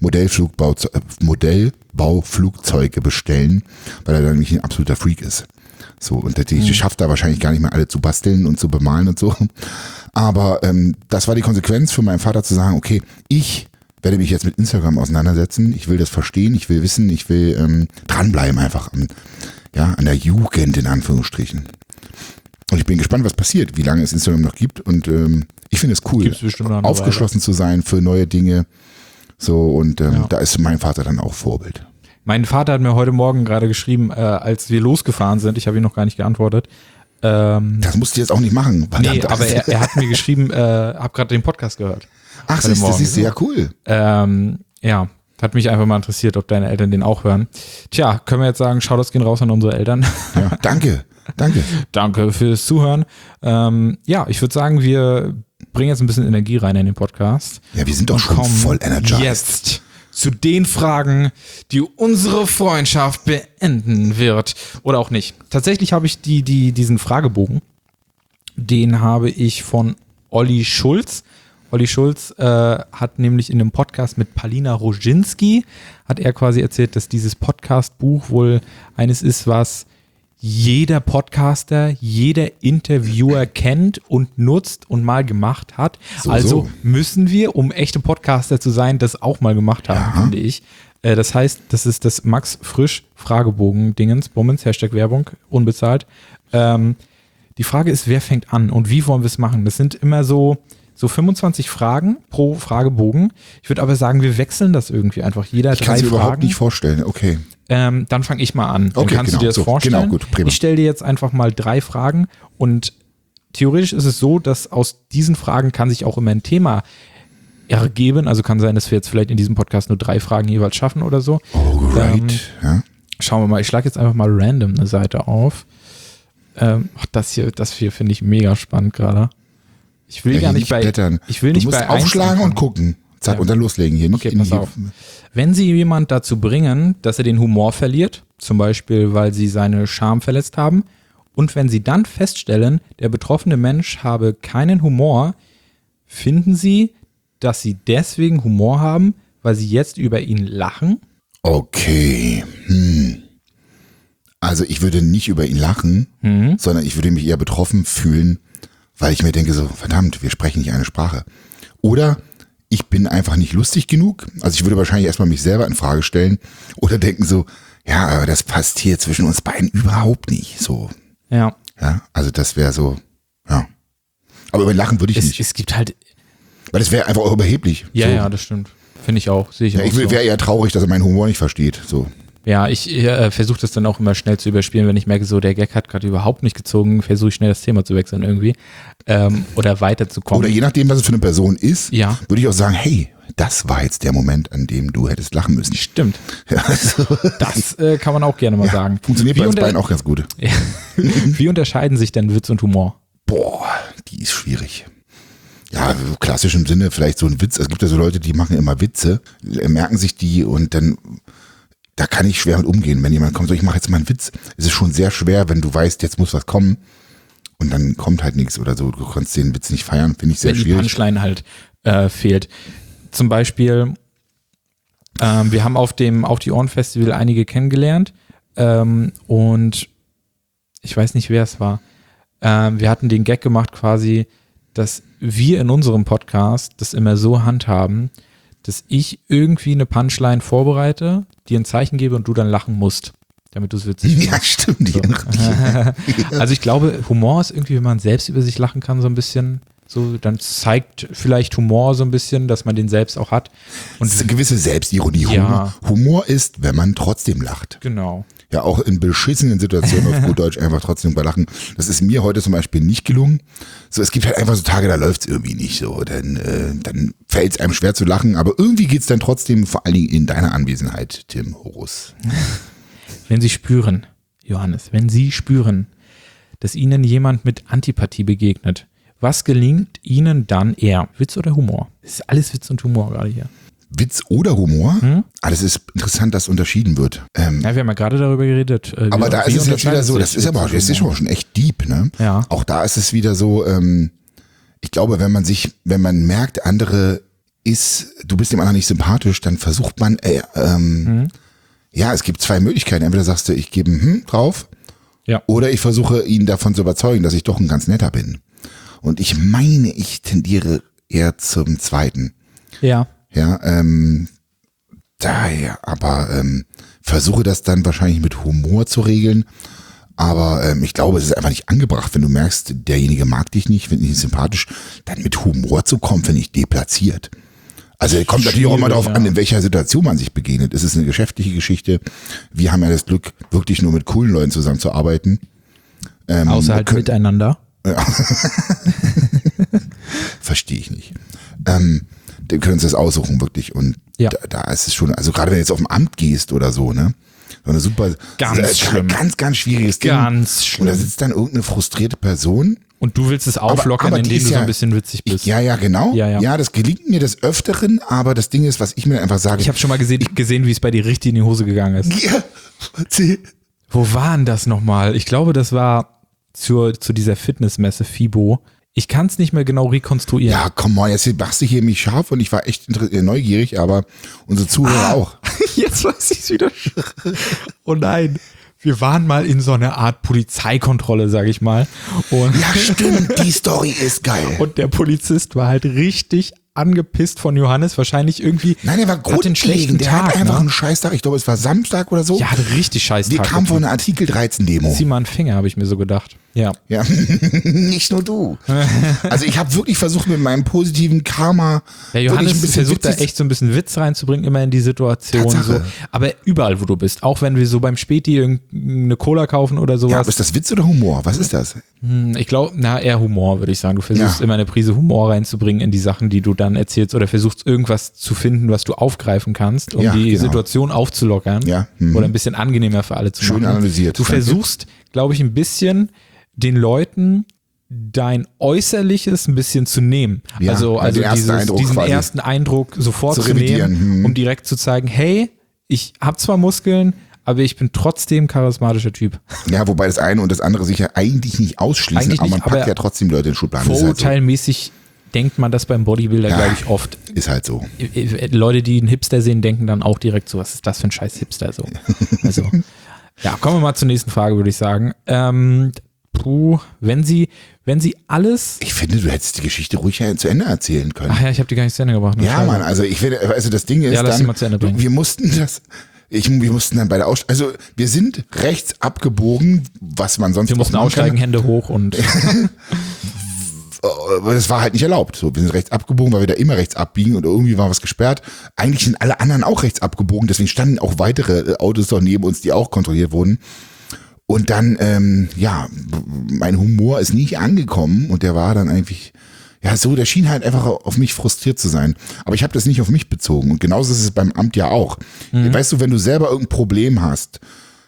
Modellbauflugzeuge bestellen, weil er dann nicht ein absoluter Freak ist. So, und die schafft er wahrscheinlich gar nicht mehr alle zu basteln und zu bemalen und so. Aber das war die Konsequenz für meinen Vater zu sagen, okay, ich werde mich jetzt mit Instagram auseinandersetzen, ich will das verstehen, ich will wissen, ich will dranbleiben einfach an der Jugend in Anführungsstrichen. Und ich bin gespannt, was passiert, wie lange es Instagram noch gibt und ich finde es cool, Gibt's bestimmt noch eine aufgeschlossen zu sein für neue Dinge. So, und da ist mein Vater dann auch Vorbild. Mein Vater hat mir heute Morgen gerade geschrieben, als wir losgefahren sind, ich habe ihm noch gar nicht geantwortet. Das musst du jetzt auch nicht machen. Nee, aber er hat mir geschrieben, hab gerade den Podcast gehört. Ach, heute Morgen. siehst du, ja cool. Ja, hat mich einfach mal interessiert, ob deine Eltern den auch hören. Tja, können wir jetzt sagen, Shoutouts gehen raus an unsere Eltern. Ja, danke. Danke fürs Zuhören. Ich würde sagen, wir bringen jetzt ein bisschen Energie rein in den Podcast. Ja, wir sind doch schon kommen voll energized. Jetzt zu den Fragen, die unsere Freundschaft beenden wird. Oder auch nicht. Tatsächlich habe ich diesen Fragebogen, den habe ich von Olli Schulz. Olli Schulz hat nämlich in einem Podcast mit Palina Roginski, hat er quasi erzählt, dass dieses Podcast-Buch wohl eines ist, was jeder Podcaster, jeder Interviewer kennt und nutzt und mal gemacht hat. Also müssen wir, um echte Podcaster zu sein, das auch mal gemacht haben, finde ich. Das heißt, das ist das Max Frisch Fragebogen-Dingens, Bummens, #Werbung, unbezahlt. Die Frage ist, wer fängt an und wie wollen wir es machen? Das sind immer so so 25 Fragen pro Fragebogen. Ich würde aber sagen, wir wechseln das irgendwie einfach. Jeder Ich kann 3 es mir Fragen. überhaupt nicht vorstellen. Okay. Dann fange ich mal an. Dann Okay, kannst genau, du dir das so, vorstellen. genau, gut, prima. Ich stelle dir jetzt einfach mal 3 Fragen und theoretisch ist es so, dass aus diesen Fragen kann sich auch immer ein Thema ergeben. Also kann sein, dass wir jetzt vielleicht in diesem Podcast nur 3 Fragen jeweils schaffen oder so. Alright. Ja. Schauen wir mal. Ich schlage jetzt einfach mal random eine Seite auf. Das hier finde ich mega spannend gerade. Ich will Ja, gar hier nicht bei blättern. Ich will nicht du musst bei aufschlagen einzelnen- und gucken. Zack, Ja. und dann loslegen hier. Nicht Okay, in pass die, auf. Wenn Sie jemand dazu bringen, dass er den Humor verliert, zum Beispiel, weil Sie seine Scham verletzt haben, und wenn Sie dann feststellen, der betroffene Mensch habe keinen Humor, finden Sie, dass Sie deswegen Humor haben, weil Sie jetzt über ihn lachen? Okay. Also ich würde nicht über ihn lachen, sondern ich würde mich eher betroffen fühlen, weil ich mir denke so, verdammt, wir sprechen nicht eine Sprache. Oder ich bin einfach nicht lustig genug. Also ich würde wahrscheinlich erstmal mich selber in Frage stellen oder denken so, ja, aber das passt hier zwischen uns beiden überhaupt nicht. So, Ja. ja, also das wäre so, ja. Aber über ihn lachen würde ich nicht, Es gibt halt, weil das wäre einfach auch überheblich. ja, so. ja, das stimmt. Finde ich auch, sehe ich Ja, auch ich so. wäre eher traurig, dass er meinen Humor nicht versteht. So. Ja, ich versuche das dann auch immer schnell zu überspielen, wenn ich merke, so der Gag hat gerade überhaupt nicht gezogen, versuche ich schnell das Thema zu wechseln irgendwie oder weiterzukommen. Oder je nachdem, was es für eine Person ist, Ja. würde ich auch sagen, hey, das war jetzt der Moment, an dem du hättest lachen müssen. Stimmt, Ja, also, das kann man auch gerne mal sagen. funktioniert Wie bei uns unter- beiden auch ganz gut. Ja. Wie unterscheiden sich denn Witz und Humor? Boah, die ist schwierig. Ja, klassisch im Sinne, vielleicht so ein Witz. Es gibt ja so Leute, die machen immer Witze, merken sich die und dann, da kann ich schwer mit umgehen. Wenn jemand kommt, so ich mache jetzt mal einen Witz, es ist schon sehr schwer, wenn du weißt, jetzt muss was kommen und dann kommt halt nichts oder so. Du kannst den Witz nicht feiern, finde ich sehr Wenn die schwierig. Punchline halt fehlt. Zum Beispiel, wir haben auf dem Auf die Ohren Festival einige kennengelernt und ich weiß nicht, wer es war. Wir hatten den Gag gemacht quasi, dass wir in unserem Podcast das immer so handhaben, dass ich irgendwie eine Punchline vorbereite, dir ein Zeichen gebe und du dann lachen musst, damit du es witzig findest. Ja, stimmt. So. Also ich glaube, Humor ist irgendwie, wenn man selbst über sich lachen kann, so ein bisschen, so, dann zeigt vielleicht Humor so ein bisschen, dass man den selbst auch hat. Und das ist eine gewisse Selbstironie. Ja. Humor ist, wenn man trotzdem lacht. Genau. Ja, auch in beschissenen Situationen auf gut Deutsch einfach trotzdem bei lachen. Das ist mir heute zum Beispiel nicht gelungen. So, es gibt halt einfach so Tage, da läuft's irgendwie nicht so. Dann fällt es einem schwer zu lachen, aber irgendwie geht's dann trotzdem, vor allen Dingen in deiner Anwesenheit, Tim Horus. Wenn Sie spüren, Johannes, wenn Sie spüren, dass Ihnen jemand mit Antipathie begegnet, was gelingt Ihnen dann eher? Witz oder Humor? Das ist alles Witz und Humor gerade hier. Witz oder Humor? Ah, das ist interessant, dass unterschieden wird. Ja, wir haben ja gerade darüber geredet. Aber da ist es jetzt wieder so, das ist aber Witz das ist und Humor? schon echt deep, ne? Ja. Auch da ist es wieder so, ich glaube, wenn man merkt, du bist dem anderen nicht sympathisch, dann versucht man, ja, es gibt 2 Möglichkeiten. Entweder sagst du, ich gebe ein drauf, Ja. oder ich versuche ihn davon zu überzeugen, dass ich doch ein ganz netter bin. Und ich meine, ich tendiere eher zum Zweiten. Ja. Ja, aber versuche das dann wahrscheinlich mit Humor zu regeln. Aber ich glaube, es ist einfach nicht angebracht, wenn du merkst, derjenige mag dich nicht, finde ich nicht sympathisch, dann mit Humor zu kommen, finde ich deplatziert. Also kommt natürlich auch immer Schwierig, darauf an, in welcher Situation man sich begegnet. Es ist eine geschäftliche Geschichte. Wir haben ja das Glück, wirklich nur mit coolen Leuten zusammenzuarbeiten. Außer halt miteinander. Verstehe ich nicht. Wir können uns das aussuchen, wirklich. Und Ja. da ist es schon, also gerade wenn du jetzt auf ein Amt gehst oder so, ne? So eine super, Ganz schlimm. ganz schwieriges Ding. Ganz Und schlimm. da sitzt dann irgendeine frustrierte Person. Und du willst es auflockern, aber die indem ist du so ja- ein bisschen witzig bist. Ja, genau. Ja. Ja, das gelingt mir des Öfteren, aber das Ding ist, was ich mir einfach sage. Ich habe schon mal gesehen, wie es bei dir richtig in die Hose gegangen ist. Ja, erzähl. Wo war denn das nochmal? Ich glaube, das war zu dieser Fitnessmesse FIBO. Ich kann es nicht mehr genau rekonstruieren. Ja, komm mal, jetzt machst du hier mich scharf und ich war echt neugierig, aber unsere Zuhörer auch. Jetzt weiß ich es wieder. Oh nein. Wir waren mal in so einer Art Polizeikontrolle, sag ich mal. Und, Ja, stimmt, die Story ist geil. und der Polizist war halt richtig angepisst von Johannes. Wahrscheinlich irgendwie. Nein, der war hat einen schlechten grundlegend. Der hat Tag. einfach Ne? einen Scheißtag. Ich glaube, es war Samstag oder so. Ja, hatte richtig scheiß Wir Tag. kamen von einer Artikel 13 Demo. Zieh mal einen Finger, habe ich mir so gedacht. Ja. Ja, nicht nur du. Also ich habe wirklich versucht, mit meinem positiven Karma Ja, wirklich Johannes versucht da echt so ein bisschen Witz reinzubringen, immer in die Situation. Tatsache. So. Aber überall, wo du bist, auch wenn wir so beim Späti irgendeine Cola kaufen oder Ja, sowas. aber ist das Witz oder Humor? Was ist das? Ich glaube, eher Humor, würde ich sagen. Du versuchst immer eine Prise Humor reinzubringen in die Sachen, die du dann erzählst oder versuchst irgendwas zu finden, was du aufgreifen kannst, um die Situation aufzulockern oder ein bisschen angenehmer für alle zu machen. Schön analysiert. Du versuchst, glaube ich, ein bisschen den Leuten dein Äußerliches ein bisschen zu nehmen. Ja, also den ersten Eindruck diesen quasi ersten Eindruck sofort zu zu revidieren. nehmen, um direkt zu zeigen, hey, ich habe zwar Muskeln, aber ich bin trotzdem charismatischer Typ. Ja, wobei das eine und das andere sich ja eigentlich nicht ausschließen, Eigentlich aber man nicht, packt aber ja trotzdem Leute in Schubladen. Vorurteilmäßig denkt man das beim Bodybuilder, glaube ich, oft. Ist halt so. Leute, die einen Hipster sehen, denken dann auch direkt so, was ist das für ein scheiß Hipster? So. Also, ja, kommen wir mal zur nächsten Frage, würde ich sagen. Wenn sie alles... Ich finde, du hättest die Geschichte ruhig zu Ende erzählen können. Ach ja, ich habe die gar nicht zu Ende gebracht. Ja, Mann, also ich finde, also das Ding ist Ja, lass sie dann, mal zu Ende bringen. wir mussten dann bei der Aussteigung, also wir sind rechts abgebogen, was man sonst Wir mussten auch machen aussteigen, kann. Hände hoch und... Aber das war halt nicht erlaubt. So, wir sind rechts abgebogen, weil wir da immer rechts abbiegen und irgendwie war was gesperrt. Eigentlich sind alle anderen auch rechts abgebogen, deswegen standen auch weitere Autos doch neben uns, die auch kontrolliert wurden. Und dann, mein Humor ist nicht angekommen und der war dann eigentlich, der schien halt einfach auf mich frustriert zu sein. Aber ich habe das nicht auf mich bezogen und genauso ist es beim Amt ja auch. Weißt du, wenn du selber irgendein Problem hast,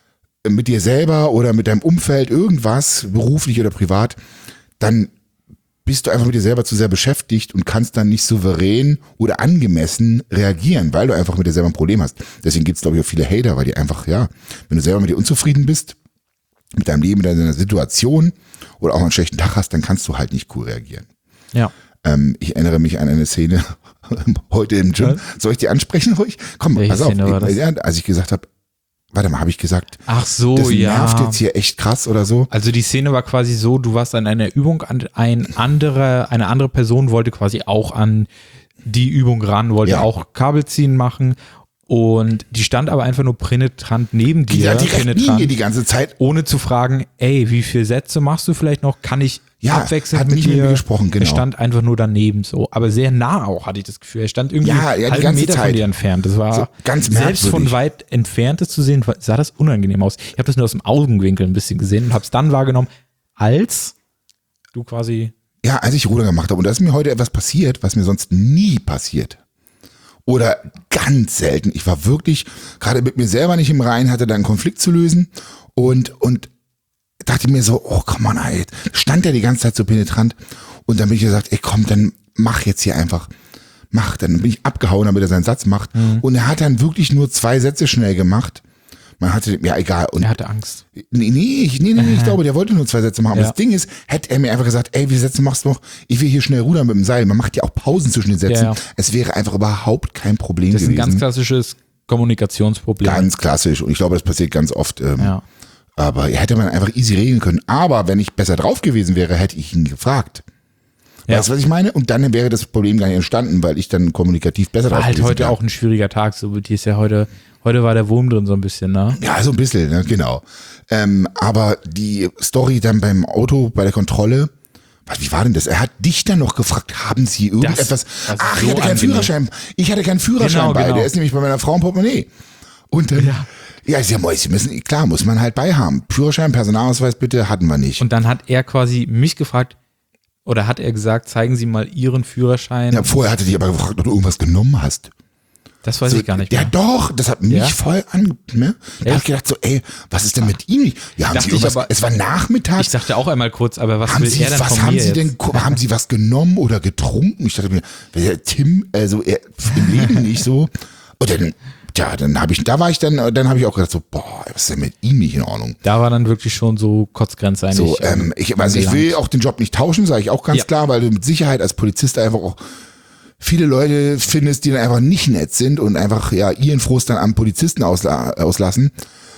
mit dir selber oder mit deinem Umfeld, irgendwas, beruflich oder privat, dann bist du einfach mit dir selber zu sehr beschäftigt und kannst dann nicht souverän oder angemessen reagieren, weil du einfach mit dir selber ein Problem hast. Deswegen gibt es, glaube ich, auch viele Hater, weil die einfach, wenn du selber mit dir unzufrieden bist, mit deinem Leben, mit deiner Situation oder auch mal einen schlechten Tag hast, dann kannst du halt nicht cool reagieren. Ja. Ich erinnere mich an eine Szene heute im Gym. Soll ich die ansprechen ruhig? Komm, Welche pass auf. Szene war das? Als ich gesagt habe, warte mal, habe ich gesagt, Ach so, das nervt ja. jetzt hier echt krass oder so? Also die Szene war quasi so, du warst an einer Übung, eine andere Person wollte quasi auch an die Übung ran, wollte auch Kabel ziehen machen und die stand aber einfach nur penetrant neben dir, Ja, direkt neben mir die ganze Zeit. ohne zu fragen, ey, wie viele Sätze machst du vielleicht noch? Kann ich abwechselnd hat mit nicht dir? mit mir gesprochen, genau. Er stand einfach nur daneben so, aber sehr nah auch, hatte ich das Gefühl. Er stand irgendwie die einen ganze Meter von Zeit. dir entfernt. Das war So, ganz selbst von merkwürdig. weit entfernt das zu sehen, sah das unangenehm aus. Ich habe das nur aus dem Augenwinkel ein bisschen gesehen und habe es dann wahrgenommen, als du quasi... Ja, als ich Ruder gemacht habe. Und da ist mir heute etwas passiert, was mir sonst nie passiert. Oder ganz selten. Ich war wirklich gerade mit mir selber nicht im Reinen, hatte da einen Konflikt zu lösen und dachte mir so, oh, komm on, ey. Stand der die ganze Zeit so penetrant und dann bin ich gesagt, ey, komm, dann mach jetzt hier einfach. Mach. Dann bin ich abgehauen, damit er seinen Satz macht. Und er hat dann wirklich nur 2 Sätze schnell gemacht. Man hatte, ja, egal. Und Er hatte Angst. Nee, ich glaube, der wollte nur 2 Sätze machen. Aber das Ding ist, hätte er mir einfach gesagt, ey, wie viele Sätze machst du noch? Ich will hier schnell rudern mit dem Seil. Man macht ja auch Pausen zwischen den Sätzen. Ja. Es wäre einfach überhaupt kein Problem Das ist gewesen. ein ganz klassisches Kommunikationsproblem. Ganz klassisch. Und ich glaube, das passiert ganz oft. Ja. Aber hätte man einfach easy regeln können. Aber wenn ich besser drauf gewesen wäre, hätte ich ihn gefragt. Ja. Weißt du, was ich meine? Und dann wäre das Problem gar nicht entstanden, weil ich dann kommunikativ besser War drauf halt gewesen heute wäre. auch ein schwieriger Tag. So, die ist ja heute war der Wurm drin so ein bisschen, ne? Ja, so ein bisschen, ne? Genau. Aber die Story dann beim Auto, bei der Kontrolle, wie war denn das? Er hat dich dann noch gefragt, haben Sie irgendetwas? Das Ach, ist ich so hatte keinen angenehm. Führerschein. Ich hatte keinen Führerschein bei. Genau. Der ist nämlich bei meiner Frau im Portemonnaie. Und dann, Sie müssen, klar, muss man halt bei haben. Führerschein, Personalausweis bitte, hatten wir nicht. Und dann hat er quasi mich gefragt, oder hat er gesagt, zeigen Sie mal Ihren Führerschein. Ja, vorher hatte dich aber gefragt, ob du irgendwas genommen hast. Das weiß ich gar nicht Ja, mehr. doch, das hat mich Ja? voll ne? Da hab ich gedacht so, ey, was ist denn mit ihm? Ja, haben Dachte Sie ich irgendwas, aber- es war Nachmittag. Ich dachte auch einmal kurz, aber was Haben will Sie, er denn was von haben mir Sie jetzt? denn, haben Sie was genommen oder getrunken? Ich dachte mir, der Tim, also er im Leben nicht so. Und dann, dann habe ich auch gedacht so, boah, was ist denn mit ihm nicht in Ordnung? Da war dann wirklich schon so Kotzgrenze eigentlich. So, ich will auch den Job nicht tauschen, sage ich auch ganz Ja. klar, weil du mit Sicherheit als Polizist einfach auch viele Leute findest, die dann einfach nicht nett sind und einfach ihren Frust dann am Polizisten auslassen.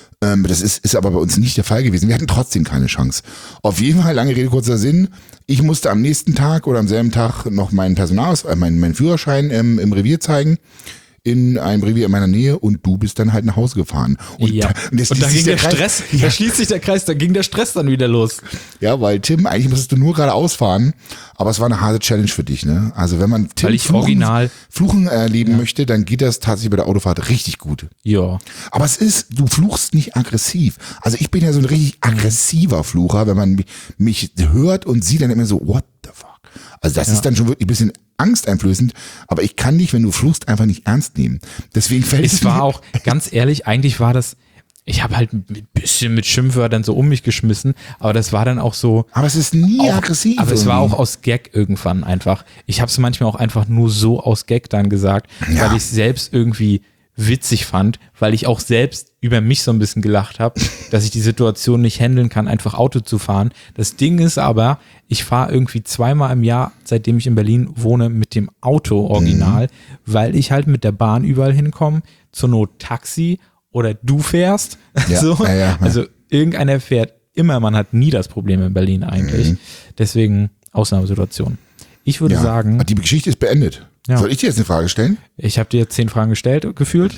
Das ist aber bei uns nicht der Fall gewesen. Wir hatten trotzdem keine Chance. Auf jeden Fall, lange Rede, kurzer Sinn. Ich musste am nächsten Tag oder am selben Tag noch meinen meinen Führerschein im Revier zeigen. in einem Revier in meiner Nähe und du bist dann halt nach Hause gefahren. Und Ja. Und da ging der Stress, da schließt sich der Kreis, da ging der Stress dann wieder los. Ja, weil Tim, eigentlich musstest du nur geradeaus fahren, aber es war eine harte Challenge für dich, ne? Also wenn man Tim Fluchen erleben möchte, dann geht das tatsächlich bei der Autofahrt richtig gut. Ja. Aber du fluchst nicht aggressiv. Also ich bin ja so ein richtig aggressiver Flucher, wenn man mich hört und sieht, dann immer so, what the fuck? Also das ist dann schon wirklich ein bisschen angsteinflößend, aber ich kann dich, wenn du fluchst, einfach nicht ernst nehmen. Deswegen fällt es war auch, ganz ehrlich, eigentlich war das, ich habe halt ein bisschen mit Schimpfwörtern so um mich geschmissen, aber das war dann auch so. Aber es ist nie auch, aggressiv. Aber es war auch aus Gag irgendwann einfach. Ich habe es manchmal auch einfach nur so aus Gag dann gesagt, weil ich es selbst irgendwie witzig fand, weil ich auch selbst über mich so ein bisschen gelacht habe, dass ich die Situation nicht handeln kann, einfach Auto zu fahren. Das Ding ist aber, ich fahre irgendwie 2-mal im Jahr, seitdem ich in Berlin wohne, mit dem Auto original, weil ich halt mit der Bahn überall hinkomme, zur Not Taxi oder du fährst. Ja, so. ja. Also irgendeiner fährt immer, man hat nie das Problem in Berlin eigentlich. Deswegen Ausnahmesituation. Ich würde sagen. Die Geschichte ist beendet. Ja. Soll ich dir jetzt eine Frage stellen? Ich habe dir jetzt 10 Fragen gestellt, gefühlt.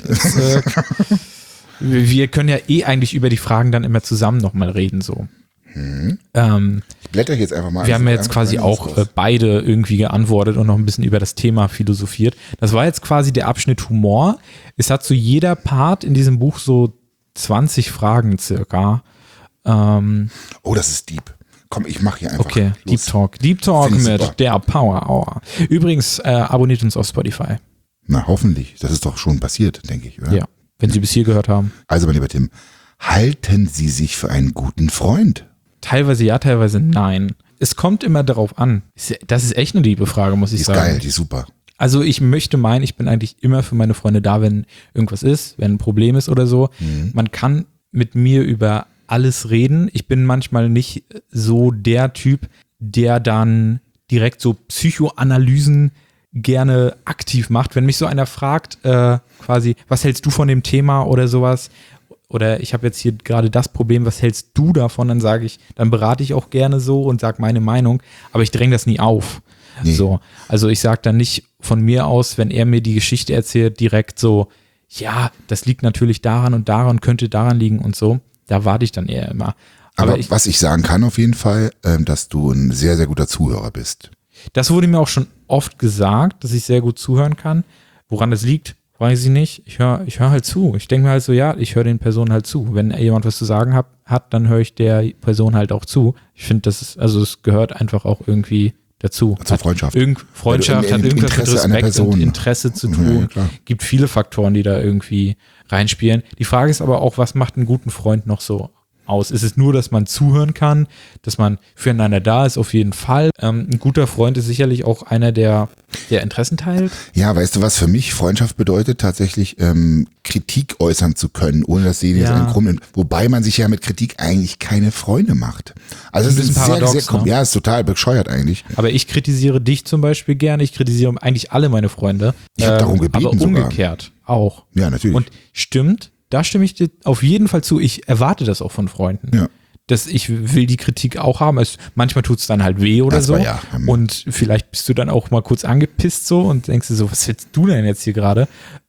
Wir können ja eigentlich über die Fragen dann immer zusammen nochmal reden, so. Ich blätter jetzt einfach mal. Wir haben jetzt quasi auch beide irgendwie geantwortet und noch ein bisschen über das Thema philosophiert. Das war jetzt quasi der Abschnitt Humor. Es hat zu jeder Part in diesem Buch so 20 Fragen circa. Oh, das ist deep. Komm, ich mache hier einfach. Okay, los. Deep Talk mit super. Der Power Hour. Übrigens, abonniert uns auf Spotify. Na, hoffentlich. Das ist doch schon passiert, denke ich, oder? Ja, wenn Sie bis hier gehört haben. Also, mein lieber Tim, halten Sie sich für einen guten Freund? Teilweise ja, teilweise nein. Es kommt immer darauf an. Das ist echt eine liebe Frage, muss ich sagen. Die ist geil, die ist super. Also ich möchte meinen, ich bin eigentlich immer für meine Freunde da, wenn irgendwas ist, wenn ein Problem ist oder so. Man kann mit mir über alles reden. Ich bin manchmal nicht so der Typ, der dann direkt so Psychoanalysen gerne aktiv macht. Wenn mich so einer fragt, quasi, was hältst du von dem Thema oder sowas? Oder ich habe jetzt hier gerade das Problem, was hältst du davon? Dann sage ich, dann berate ich auch gerne so und sage meine Meinung, aber ich dränge das nie auf. Nee. So, also ich sage dann nicht von mir aus, wenn er mir die Geschichte erzählt, direkt so, ja, das liegt natürlich daran und daran, könnte daran liegen und so. Da warte ich dann eher immer. Aber was ich sagen kann auf jeden Fall, dass du ein sehr, sehr guter Zuhörer bist. Das wurde mir auch schon oft gesagt, dass ich sehr gut zuhören kann. Woran das liegt, weiß ich nicht. Ich höre halt zu. Ich denke mir halt so, ja, ich höre den Personen halt zu. Wenn jemand was zu sagen hat, dann höre ich der Person halt auch zu. Ich finde, es gehört einfach auch irgendwie dazu. Zur Freundschaft. Freundschaft hat irgendwas mit Respekt und Interesse zu tun. Ja, gibt viele Faktoren, die da irgendwie reinspielen. Die Frage ist aber auch, was macht einen guten Freund noch so aus? Ist es nur, dass man zuhören kann, dass man füreinander da ist, auf jeden Fall. Ein guter Freund ist sicherlich auch einer, der Interessen teilt. Ja, weißt du, was für mich Freundschaft bedeutet? Tatsächlich Kritik äußern zu können, ohne dass sie jetzt einen Grund nimmt. Wobei man sich ja mit Kritik eigentlich keine Freunde macht. Also das ist paradox, sehr, ja, ist total bescheuert eigentlich. Aber ich kritisiere dich zum Beispiel gerne. Ich kritisiere eigentlich alle meine Freunde. Ich habe darum gebeten aber umgekehrt sogar. Auch. Ja, natürlich. Und stimmt, da stimme ich dir auf jeden Fall zu. Ich erwarte das auch von Freunden. Ja. Ich will die Kritik auch haben. Manchmal tut es dann halt weh oder das so. Ja. Und vielleicht bist du dann auch mal kurz angepisst so und denkst dir so, was willst du denn jetzt hier gerade?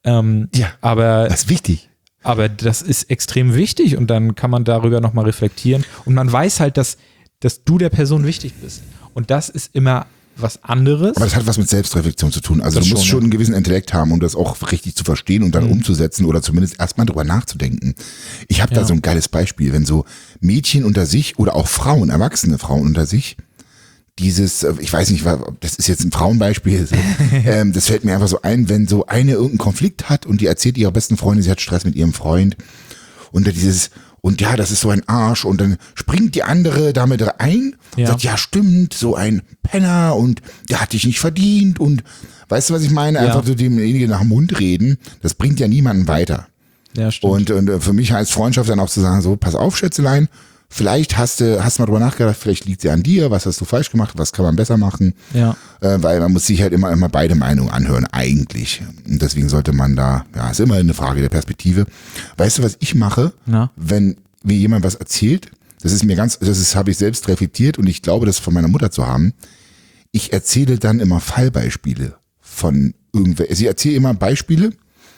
Aber das ist wichtig. Aber das ist extrem wichtig und dann kann man darüber nochmal reflektieren. Und man weiß halt, dass du der Person wichtig bist. Und das ist immer was anderes. Aber das hat was mit Selbstreflexion zu tun. Also du musst schon einen gewissen Intellekt haben, um das auch richtig zu verstehen und dann umzusetzen oder zumindest erstmal drüber nachzudenken. Ich habe da so ein geiles Beispiel, wenn so Mädchen unter sich oder auch Frauen, erwachsene Frauen unter sich, ich weiß nicht, das ist jetzt ein Frauenbeispiel, so, das fällt mir einfach so ein, wenn so eine irgendeinen Konflikt hat und die erzählt ihrer besten Freundin, sie hat Stress mit ihrem Freund und und ja, das ist so ein Arsch und dann springt die andere damit rein und sagt, ja stimmt, so ein Penner und der hat dich nicht verdient und weißt du, was ich meine? Einfach so demjenigen nach dem Mund reden, das bringt ja niemanden weiter. Ja, stimmt. Und für mich heißt Freundschaft dann auch zu sagen, so, pass auf, Schätzelein, vielleicht hast du mal drüber nachgedacht, vielleicht liegt sie an dir, was hast du falsch gemacht, was kann man besser machen? Ja. Weil man muss sich halt immer beide Meinungen anhören, eigentlich. Und deswegen sollte man ist immer eine Frage der Perspektive. Weißt du, was ich mache, wenn mir jemand was erzählt? Habe ich selbst reflektiert und ich glaube, das von meiner Mutter zu haben. Ich erzähle dann immer Fallbeispiele von irgendwer. Sie erzählt immer Beispiele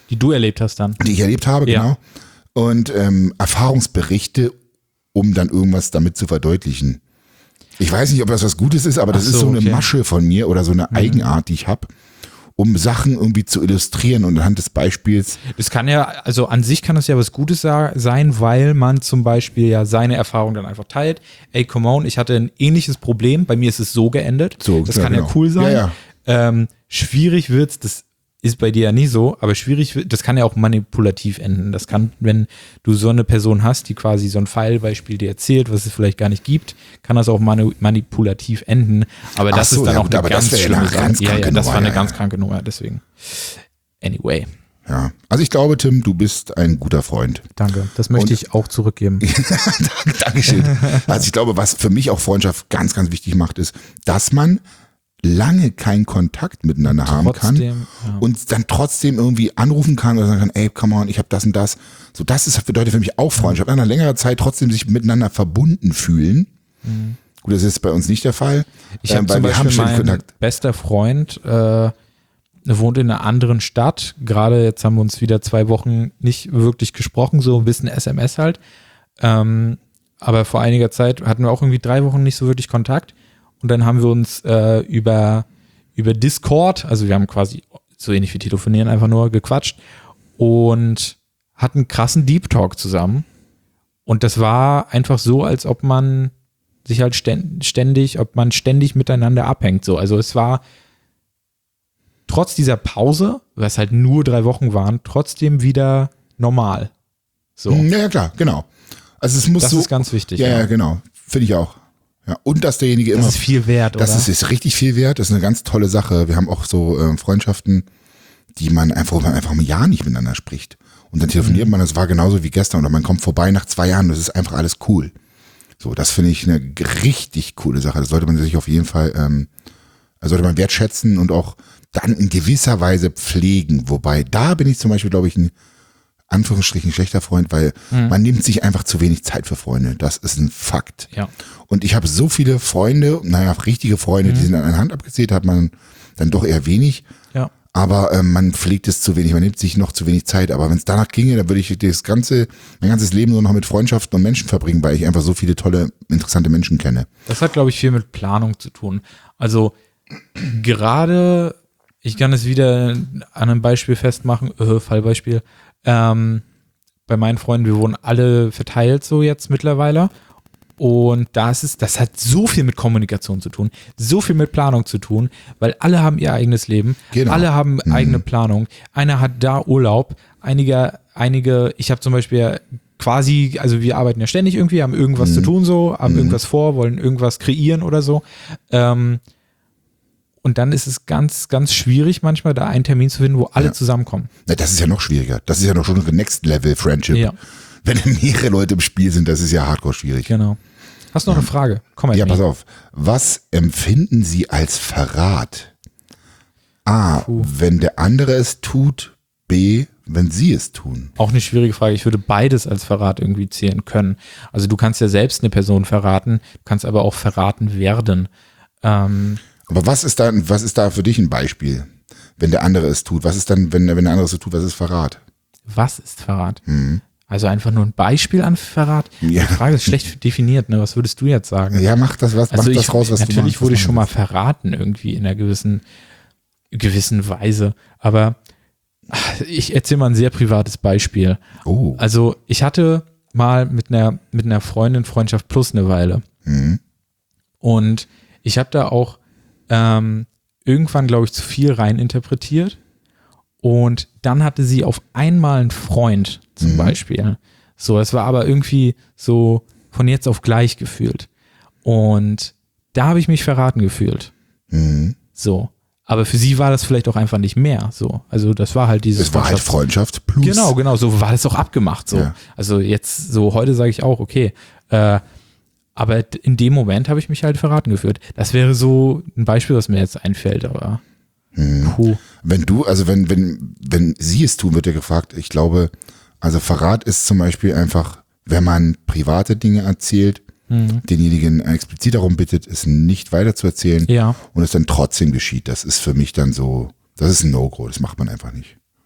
Die du erlebt hast dann. Die ich erlebt habe, Ja. genau. Und Erfahrungsberichte, um dann irgendwas damit zu verdeutlichen. Ich weiß nicht, ob das was Gutes ist, aber das Ach so, ist so eine okay. Masche von mir oder so eine Eigenart, die ich habe, um Sachen irgendwie zu illustrieren und anhand des Beispiels. Das kann ja, also an sich kann das ja was Gutes sein, weil man zum Beispiel ja seine Erfahrung dann einfach teilt. Ey, come on, ich hatte ein ähnliches Problem, bei mir ist es so geendet. So, das ja, kann genau. ja cool sein. Ja, Schwierig wird's, das ist bei dir ja nicht so, aber das kann ja auch manipulativ enden. Das kann, wenn du so eine Person hast, die quasi so ein Fallbeispiel dir erzählt, was es vielleicht gar nicht gibt, kann das auch manipulativ enden. Aber Ach das so, ist dann ja auch gut, eine aber das ganz wäre ja schlimme eine Sache. ganz kranke Das Nummer, war eine ja, ganz ja. kranke Nummer, deswegen. Anyway, Ja. Also ich glaube, Tim, du bist ein guter Freund. danke. Das möchte Und- ich auch zurückgeben. Dankeschön. Also ich glaube, was für mich auch Freundschaft ganz, ganz wichtig macht, ist, dass man lange keinen Kontakt miteinander haben kann Trotzdem, ja. und dann trotzdem irgendwie anrufen kann oder sagen kann, ey, come on, ich habe das und das. So, das ist, bedeutet für mich auch Freundschaft. Nach einer längeren Zeit trotzdem sich miteinander verbunden fühlen. Gut, das ist bei uns nicht der Fall. Ich habe weil zum wir haben Beispiel ständig mein Kontakt. bester Freund, wohnt in einer anderen Stadt. Gerade jetzt haben wir uns wieder 2 Wochen nicht wirklich gesprochen, so ein bisschen SMS halt. Aber vor einiger Zeit hatten wir auch irgendwie 3 Wochen nicht so wirklich Kontakt. Und dann haben wir uns über Discord, also wir haben quasi so ähnlich wie telefonieren, einfach nur gequatscht und hatten einen krassen Deep Talk zusammen. Und das war einfach so, als ob man sich halt ständig miteinander abhängt. So. Also es war trotz dieser Pause, was halt nur 3 Wochen waren, trotzdem wieder normal. So. Ja, klar, genau. Also es muss Das so. ist ganz wichtig. Ja, genau. Finde ich auch. Ja. Und dass derjenige Das immer. ist viel wert, oder? Das ist richtig viel wert. Das ist eine ganz tolle Sache. Wir haben auch so Freundschaften, wo man einfach ein Jahr nicht miteinander spricht. Und dann telefoniert man, das war genauso wie gestern. Oder man kommt vorbei nach 2 Jahren, das ist einfach alles cool. So, das finde ich eine richtig coole Sache. Das sollte man sich auf jeden Fall, sollte man wertschätzen und auch dann in gewisser Weise pflegen. Wobei, da bin ich zum Beispiel, glaube ich, ein Anführungsstrichen schlechter Freund, weil man nimmt sich einfach zu wenig Zeit für Freunde. Das ist ein Fakt. Ja. Und ich habe so viele Freunde, richtige Freunde, die sind an einer Hand abgezählt, hat man dann doch eher wenig. Ja. Aber man pflegt es zu wenig, man nimmt sich noch zu wenig Zeit. Aber wenn es danach ginge, dann würde ich mein ganzes Leben nur noch mit Freundschaften und Menschen verbringen, weil ich einfach so viele tolle, interessante Menschen kenne. Das hat, glaube ich, viel mit Planung zu tun. Also gerade, ich kann es wieder an einem Beispiel festmachen, Fallbeispiel, bei meinen Freunden, wir wohnen alle verteilt so jetzt mittlerweile. Und das hat so viel mit Kommunikation zu tun, so viel mit Planung zu tun, weil alle haben ihr eigenes Leben, Genau. alle haben eigene Planung. Einer hat da Urlaub, einige, ich habe zum Beispiel quasi, also wir arbeiten ja ständig irgendwie, haben irgendwas zu tun so, haben irgendwas vor, wollen irgendwas kreieren oder so. Und dann ist es ganz, ganz schwierig manchmal, da einen Termin zu finden, wo alle zusammenkommen. Na, das ist ja noch schwieriger. Das ist ja noch schon ein Next Level Friendship. Ja. Wenn mehrere Leute im Spiel sind, das ist ja hardcore schwierig. Genau. Hast du noch eine Frage? Komm mal. Ja, pass auf. Was empfinden Sie als Verrat? A, wenn der andere es tut. B, wenn Sie es tun. Auch eine schwierige Frage. Ich würde beides als Verrat irgendwie zählen können. Also du kannst ja selbst eine Person verraten, du kannst aber auch verraten werden. Aber was ist da für dich ein Beispiel, wenn der andere es tut? Was ist dann, wenn der andere es tut, was ist Verrat? Was ist Verrat? Also einfach nur ein Beispiel an Verrat? Ja. Die Frage ist schlecht definiert, ne? Was würdest du jetzt sagen? Ja, mach das raus, was du machst. Natürlich wurde ich schon mal. mal verraten irgendwie in einer gewissen Weise. Aber ich erzähle mal ein sehr privates Beispiel. Oh. Also ich hatte mal mit einer Freundin Freundschaft plus eine Weile. Und ich habe da auch irgendwann, glaube ich, zu viel reininterpretiert. Und dann hatte sie auf einmal einen Freund zum Beispiel. So, es war aber irgendwie so von jetzt auf gleich gefühlt. Und da habe ich mich verraten gefühlt. So. Aber für sie war das vielleicht auch einfach nicht mehr so. Also das war halt dieses Es war halt Freundschaft plus. Genau, so war das auch abgemacht so. Ja. Also jetzt so heute sage ich auch, okay, aber in dem Moment habe ich mich halt verraten gefühlt. Das wäre so ein Beispiel, was mir jetzt einfällt, aber puh. Wenn sie es tun, wird ja gefragt, ich glaube, also Verrat ist zum Beispiel einfach, wenn man private Dinge erzählt, denjenigen explizit darum bittet, es nicht weiter zu erzählen Ja. und es dann trotzdem geschieht. Das ist für mich dann so, das ist ein No-Go, das macht man einfach nicht. Ja.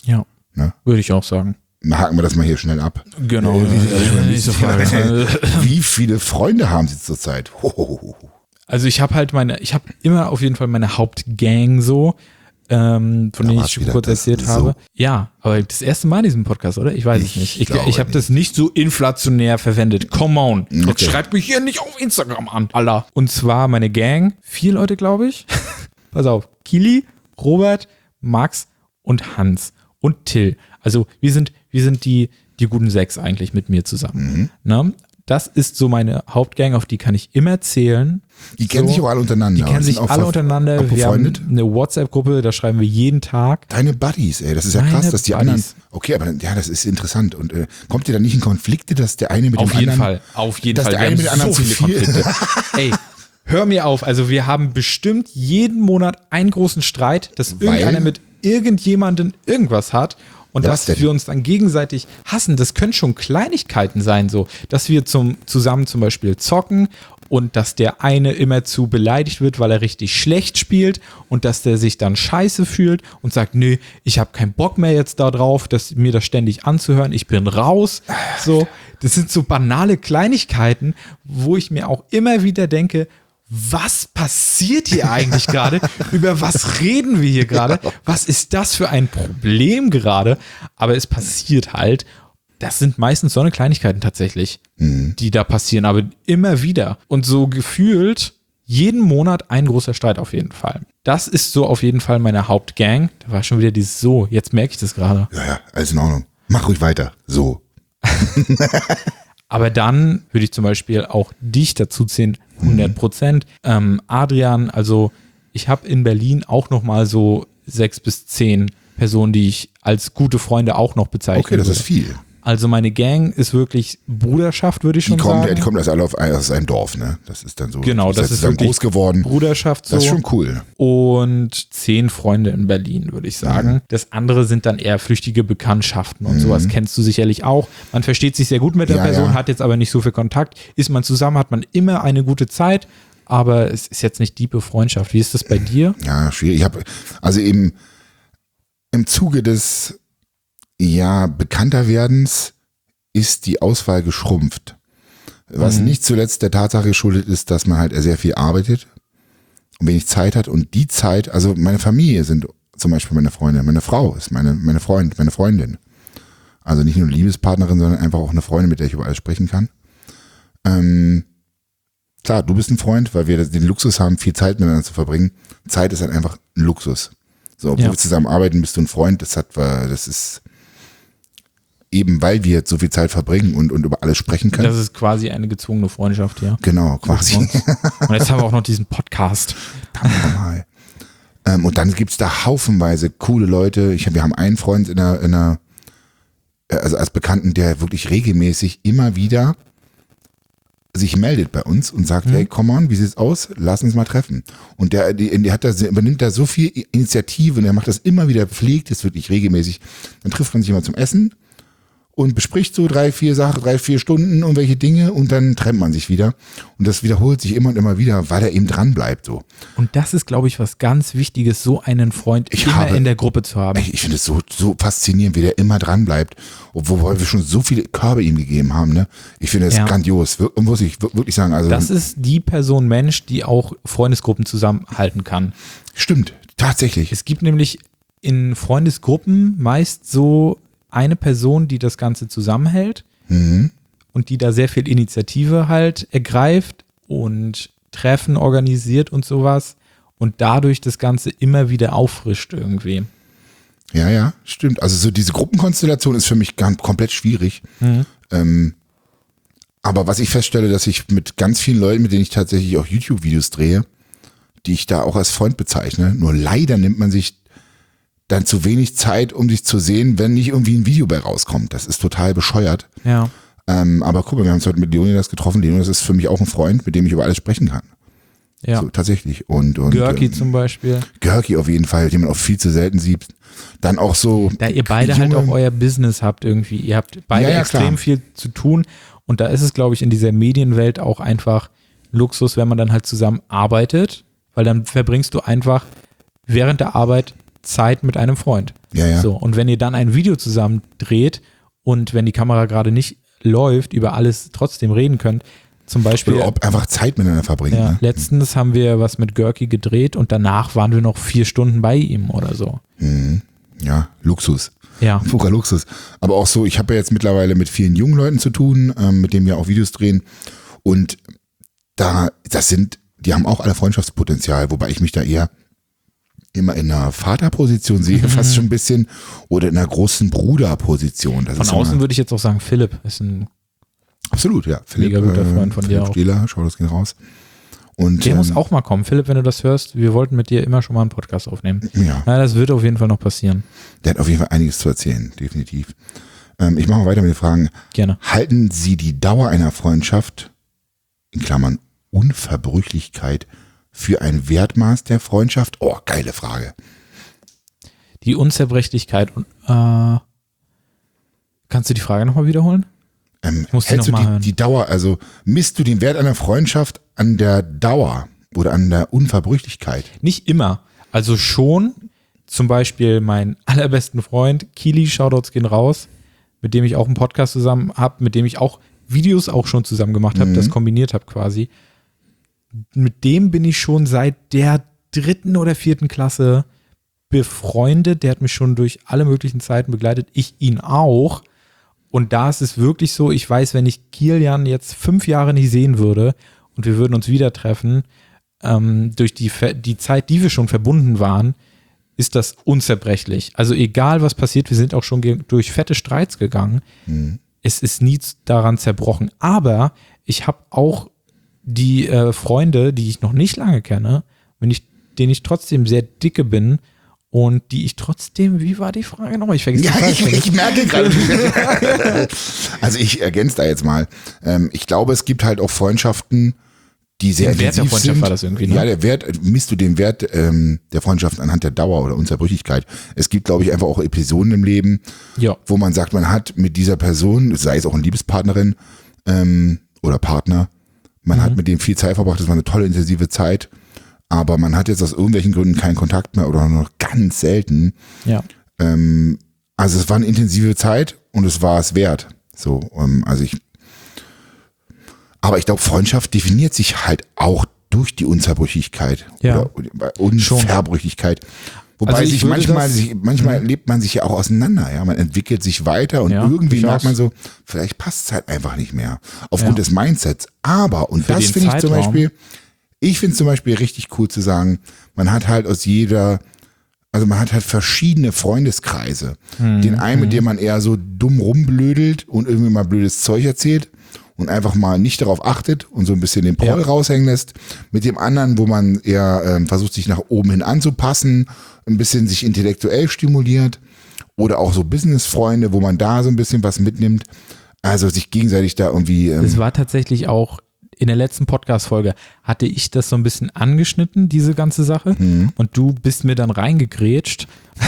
Ne? Würde ich auch sagen. Haken wir das mal hier schnell ab. Genau. Nächste Frage. Wie viele Freunde haben Sie zurzeit? Also ich habe immer auf jeden Fall meine Hauptgang so, von denen ich schon kurz erzählt habe. Ja, aber das erste Mal in diesem Podcast, oder? Ich weiß es nicht. Ich habe das nicht so inflationär verwendet. Come on. Okay. Jetzt schreibt mich hier nicht auf Instagram an, Alter. Und zwar meine Gang, 4 Leute, glaube ich. Pass auf. Kili, Robert, Max und Hans und Till. Also wir sind die guten 6 eigentlich mit mir zusammen. Ne? Das ist so meine Hauptgang, auf die kann ich immer zählen. Die kennen sich auch alle untereinander. Die kennen sich alle untereinander. Wir haben eine WhatsApp-Gruppe, da schreiben wir jeden Tag. Deine Buddies, ey, das ist ja krass, dass die anderen. Okay, aber ja, das ist interessant. Und kommt ihr da nicht in Konflikte, dass der eine mit dem anderen. Auf jeden Fall. Dass der eine mit dem anderen zu viel. Konflikte. Ey, hör mir auf. Also wir haben bestimmt jeden Monat einen großen Streit, dass irgendeiner mit irgendjemandem irgendwas hat. Und dass wir uns dann gegenseitig hassen, das können schon Kleinigkeiten sein, so, dass wir zusammen zum Beispiel zocken und dass der eine immerzu beleidigt wird, weil er richtig schlecht spielt und dass der sich dann scheiße fühlt und sagt, nee, ich habe keinen Bock mehr jetzt da drauf, mir das ständig anzuhören, ich bin raus. So, das sind so banale Kleinigkeiten, wo ich mir auch immer wieder denke, was passiert hier eigentlich gerade? Über was reden wir hier gerade? Was ist das für ein Problem gerade? Aber es passiert halt. Das sind meistens so eine Kleinigkeiten tatsächlich, die da passieren, aber immer wieder. Und so gefühlt jeden Monat ein großer Streit auf jeden Fall. Das ist so auf jeden Fall meine Hauptgang. Da war schon wieder dieses so. Jetzt merke ich das gerade. Ja, alles in Ordnung. Mach ruhig weiter. So. Aber dann würde ich zum Beispiel auch dich dazu zählen, 100%. Adrian, also ich habe in Berlin auch nochmal so 6 bis 10 Personen, die ich als gute Freunde auch noch bezeichne. Okay, das ist viel. Also meine Gang ist wirklich Bruderschaft, würde ich schon sagen. Die kommen das alle aus einem Dorf, ne? Das ist dann so. Genau, das ist dann groß geworden. Bruderschaft so. Das ist schon cool. Und 10 Freunde in Berlin, würde ich sagen. Das andere sind dann eher flüchtige Bekanntschaften und sowas kennst du sicherlich auch. Man versteht sich sehr gut mit der Person, hat jetzt aber nicht so viel Kontakt. Ist man zusammen, hat man immer eine gute Zeit, aber es ist jetzt nicht tiefe Freundschaft. Wie ist das bei dir? Ja, schwierig. Ich habe also eben im Zuge des Bekannterwerdens ist die Auswahl geschrumpft. Was nicht zuletzt der Tatsache geschuldet ist, dass man halt sehr viel arbeitet und wenig Zeit hat. Und die Zeit, also meine Familie sind zum Beispiel meine Freunde, meine Frau ist meine Freundin. Also nicht nur eine Liebespartnerin, sondern einfach auch eine Freundin, mit der ich über alles sprechen kann. Klar, du bist ein Freund, weil wir den Luxus haben, viel Zeit miteinander zu verbringen. Zeit ist halt einfach ein Luxus. So, obwohl wir zusammen arbeiten, bist du ein Freund. Das ist eben, weil wir so viel Zeit verbringen und über alles sprechen können. Das ist quasi eine gezwungene Freundschaft, ja. Genau, quasi. Und jetzt haben wir auch noch diesen Podcast. Normal. Und dann gibt's da haufenweise coole Leute. Wir haben einen Freund also als Bekannten, der wirklich regelmäßig immer wieder sich meldet bei uns und sagt, hey, come on, wie sieht's aus? Lass uns mal treffen. Und der übernimmt da so viel Initiative und der macht das immer wieder, pflegt es wirklich regelmäßig. Dann trifft man sich immer zum Essen und bespricht so 3-4 Stunden irgendwelche Dinge und dann trennt man sich wieder. Und das wiederholt sich immer und immer wieder, weil er eben dran bleibt. So. Und das ist, glaube ich, was ganz Wichtiges, so einen Freund in der Gruppe zu haben. Ich finde es so faszinierend, wie der immer dran bleibt, obwohl wir schon so viele Körbe ihm gegeben haben. Ne? Ich finde es grandios, muss ich wirklich sagen. Also, das ist die Person Mensch, die auch Freundesgruppen zusammenhalten kann. Stimmt, tatsächlich. Es gibt nämlich in Freundesgruppen meist so eine Person, die das Ganze zusammenhält und die da sehr viel Initiative halt ergreift und Treffen organisiert und sowas und dadurch das Ganze immer wieder auffrischt irgendwie. Ja, stimmt. Also so diese Gruppenkonstellation ist für mich komplett schwierig. Aber was ich feststelle, dass ich mit ganz vielen Leuten, mit denen ich tatsächlich auch YouTube-Videos drehe, die ich da auch als Freund bezeichne, nur leider nimmt man sich dann zu wenig Zeit, um sich zu sehen, wenn nicht irgendwie ein Video bei rauskommt. Das ist total bescheuert. Ja. Aber guck mal, wir haben uns heute mit Leonidas getroffen. Leonidas ist für mich auch ein Freund, mit dem ich über alles sprechen kann. Ja. So, tatsächlich. Und Görki zum Beispiel. Görki auf jeden Fall, den man auch viel zu selten sieht. Dann auch so. Da ihr beide halt auch euer Business habt irgendwie. Ihr habt beide extrem viel zu tun. Und da ist es, glaube ich, in dieser Medienwelt auch einfach Luxus, wenn man dann halt zusammen arbeitet. Weil dann verbringst du einfach während der Arbeit Zeit mit einem Freund. Ja. So, und wenn ihr dann ein Video zusammen dreht und wenn die Kamera gerade nicht läuft, über alles trotzdem reden könnt, zum Beispiel. Oder ob einfach Zeit miteinander verbringen. Ja, Ne? letztens haben wir was mit Görki gedreht und danach waren wir noch 4 Stunden bei ihm oder so. Ja, Luxus. Ja. Purer Luxus. Aber auch so, ich habe ja jetzt mittlerweile mit vielen jungen Leuten zu tun, mit denen wir auch Videos drehen. Und die haben auch alle Freundschaftspotenzial, wobei ich mich da eher immer in einer Vaterposition sehe, fast schon ein bisschen, oder in einer großen Bruderposition. Das Von ist außen immer, würde ich jetzt auch sagen, Philipp ist ein absolut, ja. Philipp, mega guter Freund von dir Philipp auch. Stieler, schau, das geht raus. Und, Der muss auch mal kommen. Philipp, wenn du das hörst, wir wollten mit dir immer schon mal einen Podcast aufnehmen. Ja, Na, das wird auf jeden Fall noch passieren. der hat auf jeden Fall einiges zu erzählen, definitiv. Ich mache mal weiter mit den Fragen. Gerne. Halten Sie die Dauer einer Freundschaft, in Klammern Unverbrüchlichkeit, für ein Wertmaß der Freundschaft? Oh, geile Frage. Die Unzerbrechlichkeit. Kannst du die Frage nochmal wiederholen? muss die Hältst noch du mal hören. die Dauer, also misst du den Wert einer Freundschaft an der Dauer oder an der Unverbrüchlichkeit? Nicht immer. Also schon, zum Beispiel mein allerbesten Freund, Kili, Shoutouts gehen raus, mit dem ich auch einen Podcast zusammen habe, mit dem ich auch Videos auch schon zusammen gemacht habe, das kombiniert habe quasi. Mit dem bin ich schon seit der 3. oder 4. Klasse befreundet. Der hat mich schon durch alle möglichen Zeiten begleitet. Ich ihn auch. Und da ist es wirklich so, ich weiß, wenn ich Kilian jetzt 5 Jahre nicht sehen würde und wir würden uns wieder treffen, durch die Zeit, die wir schon verbunden waren, ist das unzerbrechlich. Also egal, was passiert, wir sind auch schon durch fette Streits gegangen. Es ist nie daran zerbrochen. Aber ich habe auch die Freunde, die ich noch nicht lange kenne, denen ich trotzdem sehr dicke bin und die ich trotzdem, wie war die Frage nochmal? Ich vergesse die Frage. Ich merke gerade. Also ich ergänze da jetzt mal. Ich glaube, es gibt halt auch Freundschaften, die sehr Der Wert der intensiv Freundschaft sind. war das irgendwie, ne? Ja, der Wert, misst du den Wert der Freundschaft anhand der Dauer oder Unzerbrüchlichkeit. Es gibt, glaube ich, einfach auch Episoden im Leben, Ja. wo man sagt, man hat mit dieser Person, sei es auch eine Liebespartnerin oder Partner, man hat mit dem viel Zeit verbracht, das war eine tolle, intensive Zeit, aber man hat jetzt aus irgendwelchen Gründen keinen Kontakt mehr oder nur noch ganz selten. Ja. Also es war eine intensive Zeit und es war es wert. So, aber ich glaube, Freundschaft definiert sich halt auch durch die Unzerbrüchlichkeit Ja. oder Unverbrüchlichkeit. Wobei Also ich würde manchmal lebt man sich ja auch auseinander, ja. Man entwickelt sich weiter und Ja, irgendwie merkt durchaus. man so, vielleicht passt es halt einfach nicht mehr. Aufgrund Ja. des Mindsets. Aber, und Für das den finde ich zum Zeitraum. Beispiel, finde es zum Beispiel richtig cool zu sagen, man hat halt man hat halt verschiedene Freundeskreise. Den einen, mit dem man eher so dumm rumblödelt und irgendwie mal blödes Zeug erzählt und einfach mal nicht darauf achtet und so ein bisschen den Paul raushängen lässt. Mit dem anderen, wo man eher versucht, sich nach oben hin anzupassen, ein bisschen sich intellektuell stimuliert. Oder auch so Business-Freunde, wo man da so ein bisschen was mitnimmt. Also sich gegenseitig da irgendwie... Es war tatsächlich auch in der letzten Podcast-Folge hatte ich das so ein bisschen angeschnitten, diese ganze Sache. Und du bist mir dann reingegrätscht.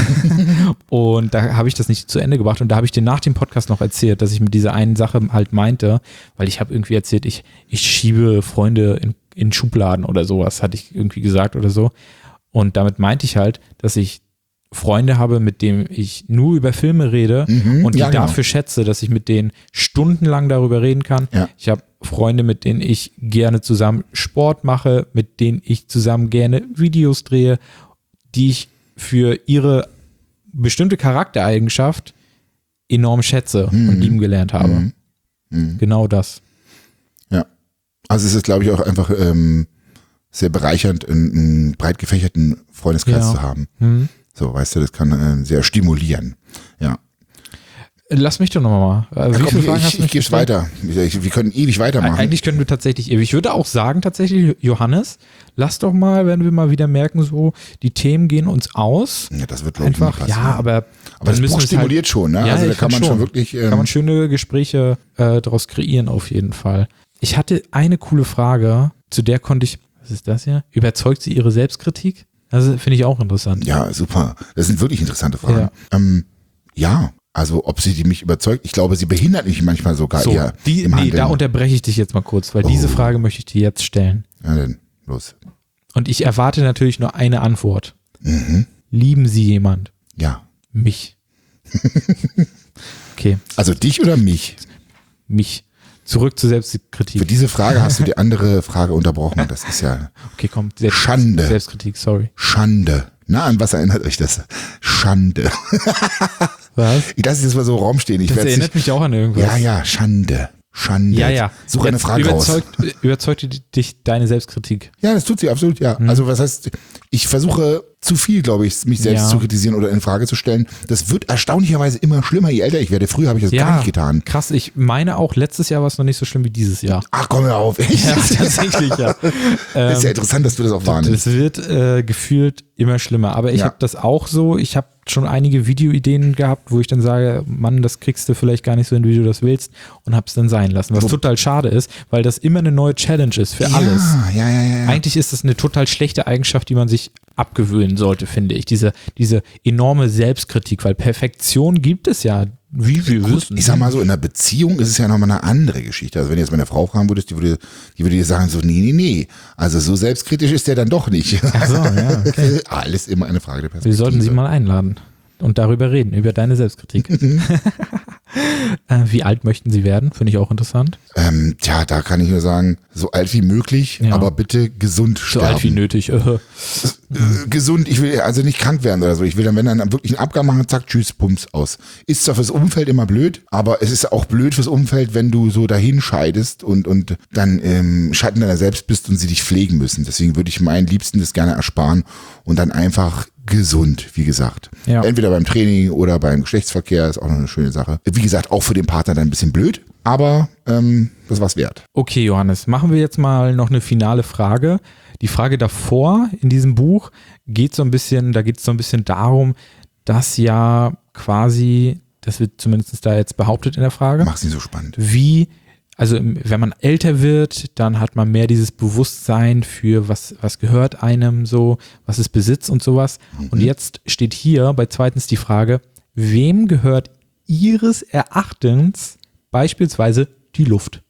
Und da habe ich das nicht zu Ende gebracht. Und da habe ich dir nach dem Podcast noch erzählt, dass ich mit dieser einen Sache halt meinte, weil ich habe irgendwie erzählt, ich schiebe Freunde in Schubladen oder sowas, hatte ich irgendwie gesagt oder so. Und damit meinte ich halt, dass ich Freunde habe, mit denen ich nur über Filme rede und die ja, genau. dafür schätze, dass ich mit denen stundenlang darüber reden kann. Ja. Ich habe Freunde, mit denen ich gerne zusammen Sport mache, mit denen ich zusammen gerne Videos drehe, die ich für ihre bestimmte Charaktereigenschaft enorm schätze und lieben gelernt habe. Genau das. Ja. Also es ist, glaube ich, auch einfach sehr bereichernd, einen breit gefächerten Freundeskreis Ja. zu haben. So, weißt du, das kann sehr stimulieren. Ja. Lass mich doch nochmal. Wie Komm, viele Fragen hast du ich mich gebe es gestellt? weiter. Wir können ewig weitermachen. Eigentlich können wir tatsächlich ewig. Ich würde auch sagen, tatsächlich, Johannes, lass doch mal, wenn wir mal wieder merken, so, die Themen gehen uns aus. Ja, das wird, glaube ich, Einfach, nie ja, passieren. aber Aber dann das müssen Buch wir es stimuliert schon, ne? Ja, Also da ich kann man fand schon wirklich... kann man schöne Gespräche daraus kreieren, auf jeden Fall. Ich hatte eine coole Frage, zu der konnte ich, was ist das hier? Überzeugt sie ihre Selbstkritik? Das finde ich auch interessant. ja, super. Das sind wirklich interessante Fragen. Ja, also ob sie mich überzeugt, ich glaube, sie behindert mich manchmal sogar So, eher im Handeln. da unterbreche ich dich jetzt mal kurz, weil diese Frage möchte ich dir jetzt stellen. Ja, dann los. Und ich erwarte natürlich nur eine Antwort. lieben Sie jemand? Ja. Mich. Okay, Also dich oder mich? mich. Zurück zur Für Selbstkritik. diese Frage hast du die andere Frage unterbrochen. Das ist ja Okay, komm. Schande. Selbstkritik, sorry. Schande. Na, an was erinnert euch das? Schande. Was? Ich lasse jetzt mal so im Raum stehen. Ich Das werd's erinnert mich auch an irgendwas. Ja, Schande. Schande. Ja. Such eine Jetzt Frage raus. überzeugt dich deine Selbstkritik? Ja, das tut sie absolut, ja. Also was heißt, ich versuche zu viel, glaube ich, mich selbst Ja. zu kritisieren oder in Frage zu stellen. Das wird erstaunlicherweise immer schlimmer, je älter ich werde. Früher habe ich das gar nicht getan. Krass. Ich meine auch, letztes Jahr war es noch nicht so schlimm wie dieses Jahr. Ach, komm mir auf. Echt? Ja, tatsächlich, ja. Das ist ja interessant, dass du das auch wahrnimmst. Das wird gefühlt immer schlimmer. Aber ich Ja. habe das auch so. Ich habe schon einige Videoideen gehabt, wo ich dann sage, Mann, das kriegst du vielleicht gar nicht so hin, wie du das willst, und habe es dann sein lassen. Was total schade ist, weil das immer eine neue Challenge ist für alles. Ja. Eigentlich ist das eine total schlechte Eigenschaft, die man sich abgewöhnen sollte, finde ich. Diese enorme Selbstkritik, weil Perfektion gibt es ja, wie wir wissen. Ich sag mal so, in einer Beziehung ist es ja nochmal eine andere Geschichte. Also wenn du jetzt meine Frau fragen würdest, die würde dir sagen so, nee. Also so selbstkritisch ist der dann doch nicht. Ach so, ja, okay. Alles immer eine Frage der Perspektive. Wir sollten sie mal einladen und darüber reden, über deine Selbstkritik. Wie alt möchten sie werden? Finde ich auch interessant. Tja, da kann ich nur sagen, so alt wie möglich, Ja. aber bitte gesund So sterben. alt wie nötig. Gesund, ich will also nicht krank werden oder so. Ich will dann, wenn dann wirklich einen Abgang machen, zack, tschüss, pumps, aus. Ist zwar fürs Umfeld immer blöd, aber es ist auch blöd fürs Umfeld, wenn du so dahin scheidest und dann Schatten deiner selbst bist und sie dich pflegen müssen. Deswegen würde ich meinen Liebsten das gerne ersparen und dann einfach gesund, wie gesagt. Ja. Entweder beim Training oder beim Geschlechtsverkehr, ist auch noch eine schöne Sache. Wie gesagt, auch für den Partner dann ein bisschen blöd, aber das war's wert. Okay, Johannes, machen wir jetzt mal noch eine finale Frage. Die Frage davor in diesem Buch geht so ein bisschen darum, dass ja quasi, das wird zumindest da jetzt behauptet in der Frage, Mach's nicht so spannend. also wenn man älter wird, dann hat man mehr dieses Bewusstsein für was gehört einem so, was ist Besitz und sowas. Und jetzt steht hier bei zweitens die Frage, wem gehört Ihres Erachtens beispielsweise die Luft?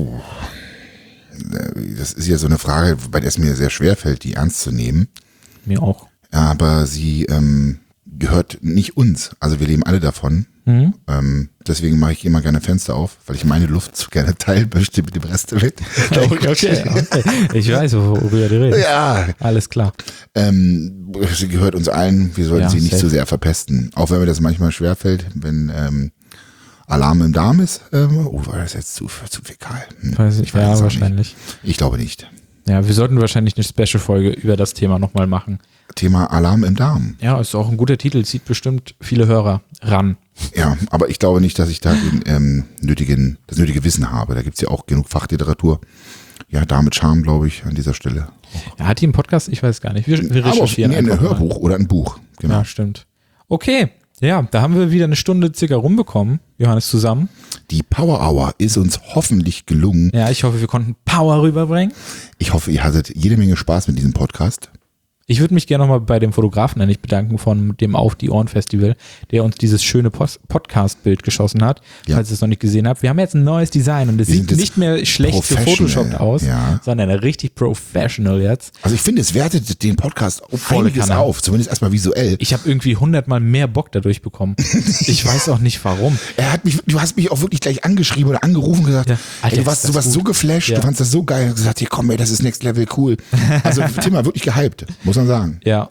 Das ist ja so eine Frage, bei der es mir sehr schwer fällt, die ernst zu nehmen. Mir auch. Aber sie gehört nicht uns. Also wir leben alle davon. Deswegen mache ich immer gerne Fenster auf, weil ich meine Luft so gerne teilen möchte mit dem Rest der Welt. Okay. Ich weiß, worüber du redest. Ja. Alles klar. Sie gehört uns allen. Wir sollten Ja, sie nicht safe. so sehr verpesten. Auch wenn mir das manchmal schwerfällt, wenn Alarm im Darm ist. War das jetzt zu fäkal? Weiß ich, weiß ja, es auch wahrscheinlich. nicht. Ich glaube nicht. Ja, wir sollten wahrscheinlich eine Special-Folge über das Thema nochmal machen. Thema Alarm im Darm. Ja, ist auch ein guter Titel, zieht bestimmt viele Hörer ran. Ja, aber ich glaube nicht, dass ich da das nötige Wissen habe. Da gibt's ja auch genug Fachliteratur. Ja, damit Charme, glaube ich, an dieser Stelle. Ja, hat die einen Podcast? Ich weiß gar nicht. Wir recherchieren ein einfach mal. Hörbuch oder ein Buch. Genau. Ja, stimmt. Okay, ja, da haben wir wieder eine Stunde circa rumbekommen, Johannes, zusammen. Die Power Hour ist uns hoffentlich gelungen. Ja, ich hoffe, wir konnten Power rüberbringen. Ich hoffe, ihr hattet jede Menge Spaß mit diesem Podcast. Ich würde mich gerne nochmal bei dem Fotografen eigentlich bedanken von dem Auf die Ohren Festival, der uns dieses schöne Podcast-Bild geschossen hat, Ja. falls ihr es noch nicht gesehen habt. Wir haben jetzt ein neues Design und es Wir sieht sind jetzt nicht mehr schlecht professional, gefotoshoppt aus, ja. sondern richtig professional jetzt. Also ich finde, es wertet den Podcast Volle einiges Kanne. auf, zumindest erstmal visuell. Ich habe irgendwie 100-mal mehr Bock dadurch bekommen. Ich weiß auch nicht warum. Du hast mich auch wirklich gleich angeschrieben oder angerufen und gesagt, Ja. Alter, ey, du ist das warst so gut. geflasht, Ja. du fandst das so geil. Und gesagt, hier komm, ey, das ist Next Level cool. Also Tim war wirklich gehypt, muss man sagen. Ja.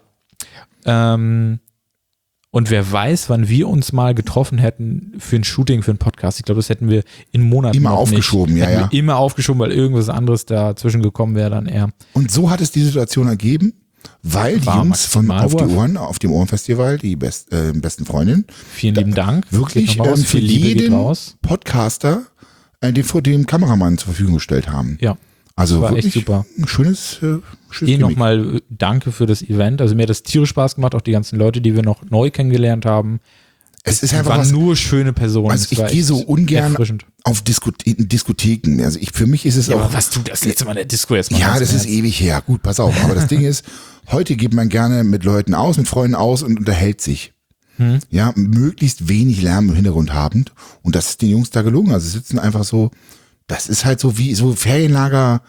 Und wer weiß, wann wir uns mal getroffen hätten für ein Shooting, für einen Podcast. Ich glaube, das hätten wir in Monaten Immer noch aufgeschoben, nicht. ja, Hätten ja. wir immer aufgeschoben, weil irgendwas anderes dazwischen gekommen wäre dann eher. Und so hat es die Situation ergeben, weil die War Jungs von maximal Auf die Wurf. Ohren, auf dem Ohrenfestival, die besten Freundinnen, Vielen lieben Dank. wirklich Geht noch raus. für Viel Liebe geht jeden raus. Podcaster den vor dem Kameramann zur Verfügung gestellt haben. Ja. Also war echt wirklich super. ein schönes Gimmick. Nochmal danke für das Event. Also mir hat das tierisch Spaß gemacht, auch die ganzen Leute, die wir noch neu kennengelernt haben. Es ist einfach Waren was, nur schöne Personen. also Es ich war gehe so echt ungern erfrischend. auf Diskotheken. Also für mich ist es Ja, auch, aber was du das letzte Mal in der Disco erstmal ja, hast, das ist ne? ewig her. Gut, pass auf. Aber das Ding ist, heute geht man gerne mit Leuten aus, mit Freunden aus und unterhält sich. Ja, möglichst wenig Lärm im Hintergrund habend. Und das ist den Jungs da gelungen. Also sie sitzen einfach so, das ist halt so wie so Ferienlager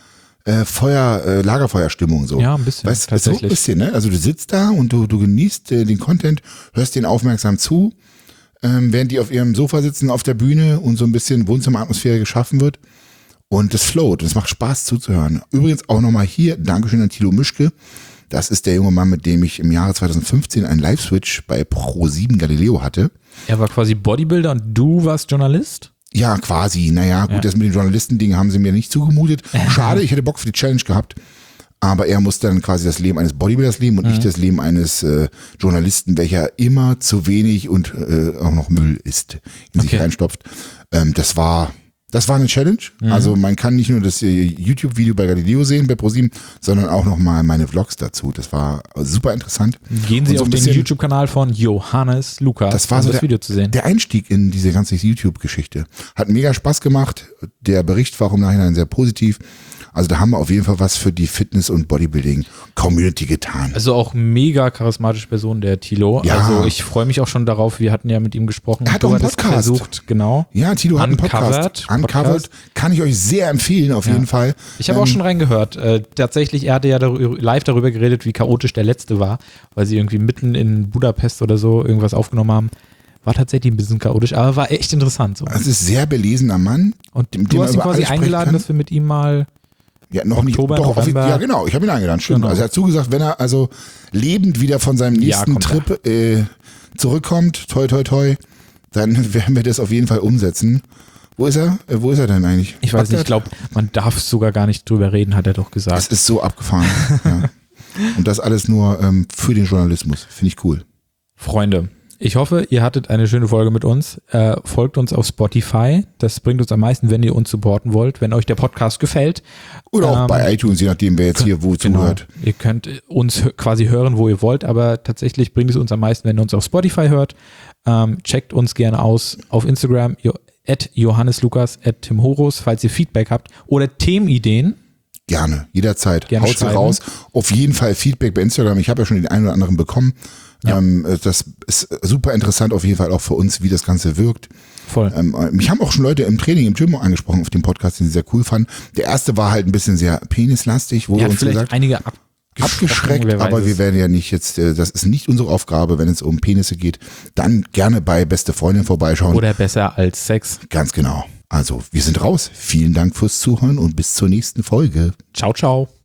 Lagerfeuerstimmung so. Ja, ein bisschen, Weißt, so tatsächlich. ein bisschen, ne? Also du sitzt da und du genießt den Content, hörst den aufmerksam zu, während die auf ihrem Sofa sitzen auf der Bühne und so ein bisschen Wohnzimmeratmosphäre geschaffen wird. Und es float und es macht Spaß zuzuhören. Übrigens auch nochmal hier, Dankeschön an Thilo Mischke. Das ist der junge Mann, mit dem ich im Jahre 2015 einen Live-Switch bei Pro7 Galileo hatte. Er war quasi Bodybuilder und du warst Journalist? Ja, quasi. Naja, gut, Ja. das mit dem Journalistending haben sie mir nicht zugemutet. Schade, ich hätte Bock für die Challenge gehabt. Aber er musste dann quasi das Leben eines Bodybuilders leben und nicht das Leben eines Journalisten, welcher immer zu wenig und auch noch Müll isst, in sich Okay. reinstopft. Das war eine Challenge. Also man kann nicht nur das YouTube-Video bei Galileo sehen, bei ProSieben, sondern auch nochmal meine Vlogs dazu. Das war super interessant. Gehen Sie Und so auf ein den bisschen- YouTube-Kanal von Johannes Lukas, Das war um so das Video zu sehen. der Einstieg in diese ganze YouTube-Geschichte. Hat mega Spaß gemacht. Der Bericht war auch im Nachhinein sehr positiv. Also da haben wir auf jeden Fall was für die Fitness- und Bodybuilding-Community getan. Also auch mega charismatische Person, der Thilo. Ja. Also ich freue mich auch schon darauf. Wir hatten ja mit ihm gesprochen. Er hat Du auch einen hattest Podcast. Versucht, genau. Ja, Tilo hat einen Podcast. Uncovered. Kann ich euch sehr empfehlen, auf jeden Fall. Ich habe auch schon reingehört. Tatsächlich, er hatte ja live darüber geredet, wie chaotisch der letzte war, weil sie irgendwie mitten in Budapest oder so irgendwas aufgenommen haben. War tatsächlich ein bisschen chaotisch, aber war echt interessant. So. Es ist ein sehr belesener Mann. Und mit dem du man hast ihn über quasi alles sprechen eingeladen, kann. dass wir mit ihm mal. Ja, noch Oktober, nicht. Doch, November. ja, genau. Ich habe ihn eingeladen, stimmt. Genau. Also er hat zugesagt, wenn er also lebend wieder von seinem nächsten kommt Trip zurückkommt, toi, toi, toi, dann werden wir das auf jeden Fall umsetzen. Wo ist er? Wo ist er denn eigentlich? Ich weiß nicht, ich glaube, man darf sogar gar nicht drüber reden, hat er doch Es gesagt. ist so abgefahren. Ja. Und das alles nur für den Journalismus. Finde ich cool. Freunde, ich hoffe, ihr hattet eine schöne Folge mit uns. Folgt uns auf Spotify. Das bringt uns am meisten, wenn ihr uns supporten wollt. Wenn euch der Podcast gefällt. Oder auch bei iTunes, je nachdem, wer jetzt hier wo zuhört. Ihr könnt uns quasi hören, wo ihr wollt, aber tatsächlich bringt es uns am meisten, wenn ihr uns auf Spotify hört. Checkt uns gerne aus auf Instagram, @JohannesLukas, @TimHorus, falls ihr Feedback habt oder Themenideen. Gerne, jederzeit. Gerne Haut sie schreiben. raus. Auf jeden Fall Feedback bei Instagram. Ich habe ja schon den einen oder anderen bekommen. Ja. Das ist super interessant auf jeden Fall auch für uns, wie das Ganze wirkt. Voll. Mich haben auch schon Leute im Training, im Gym angesprochen auf dem Podcast, den sie sehr cool fanden. Der erste war halt ein bisschen sehr penislastig, Ihr wurde hat uns vielleicht gesagt. einige Abgeschreckt, wer weiß aber wir es. werden ja nicht jetzt, das ist nicht unsere Aufgabe, wenn es um Penisse geht. Dann gerne bei Beste Freundin vorbeischauen. Oder besser als Sex. Ganz genau. Also, wir sind raus. Vielen Dank fürs Zuhören und bis zur nächsten Folge. Ciao, ciao.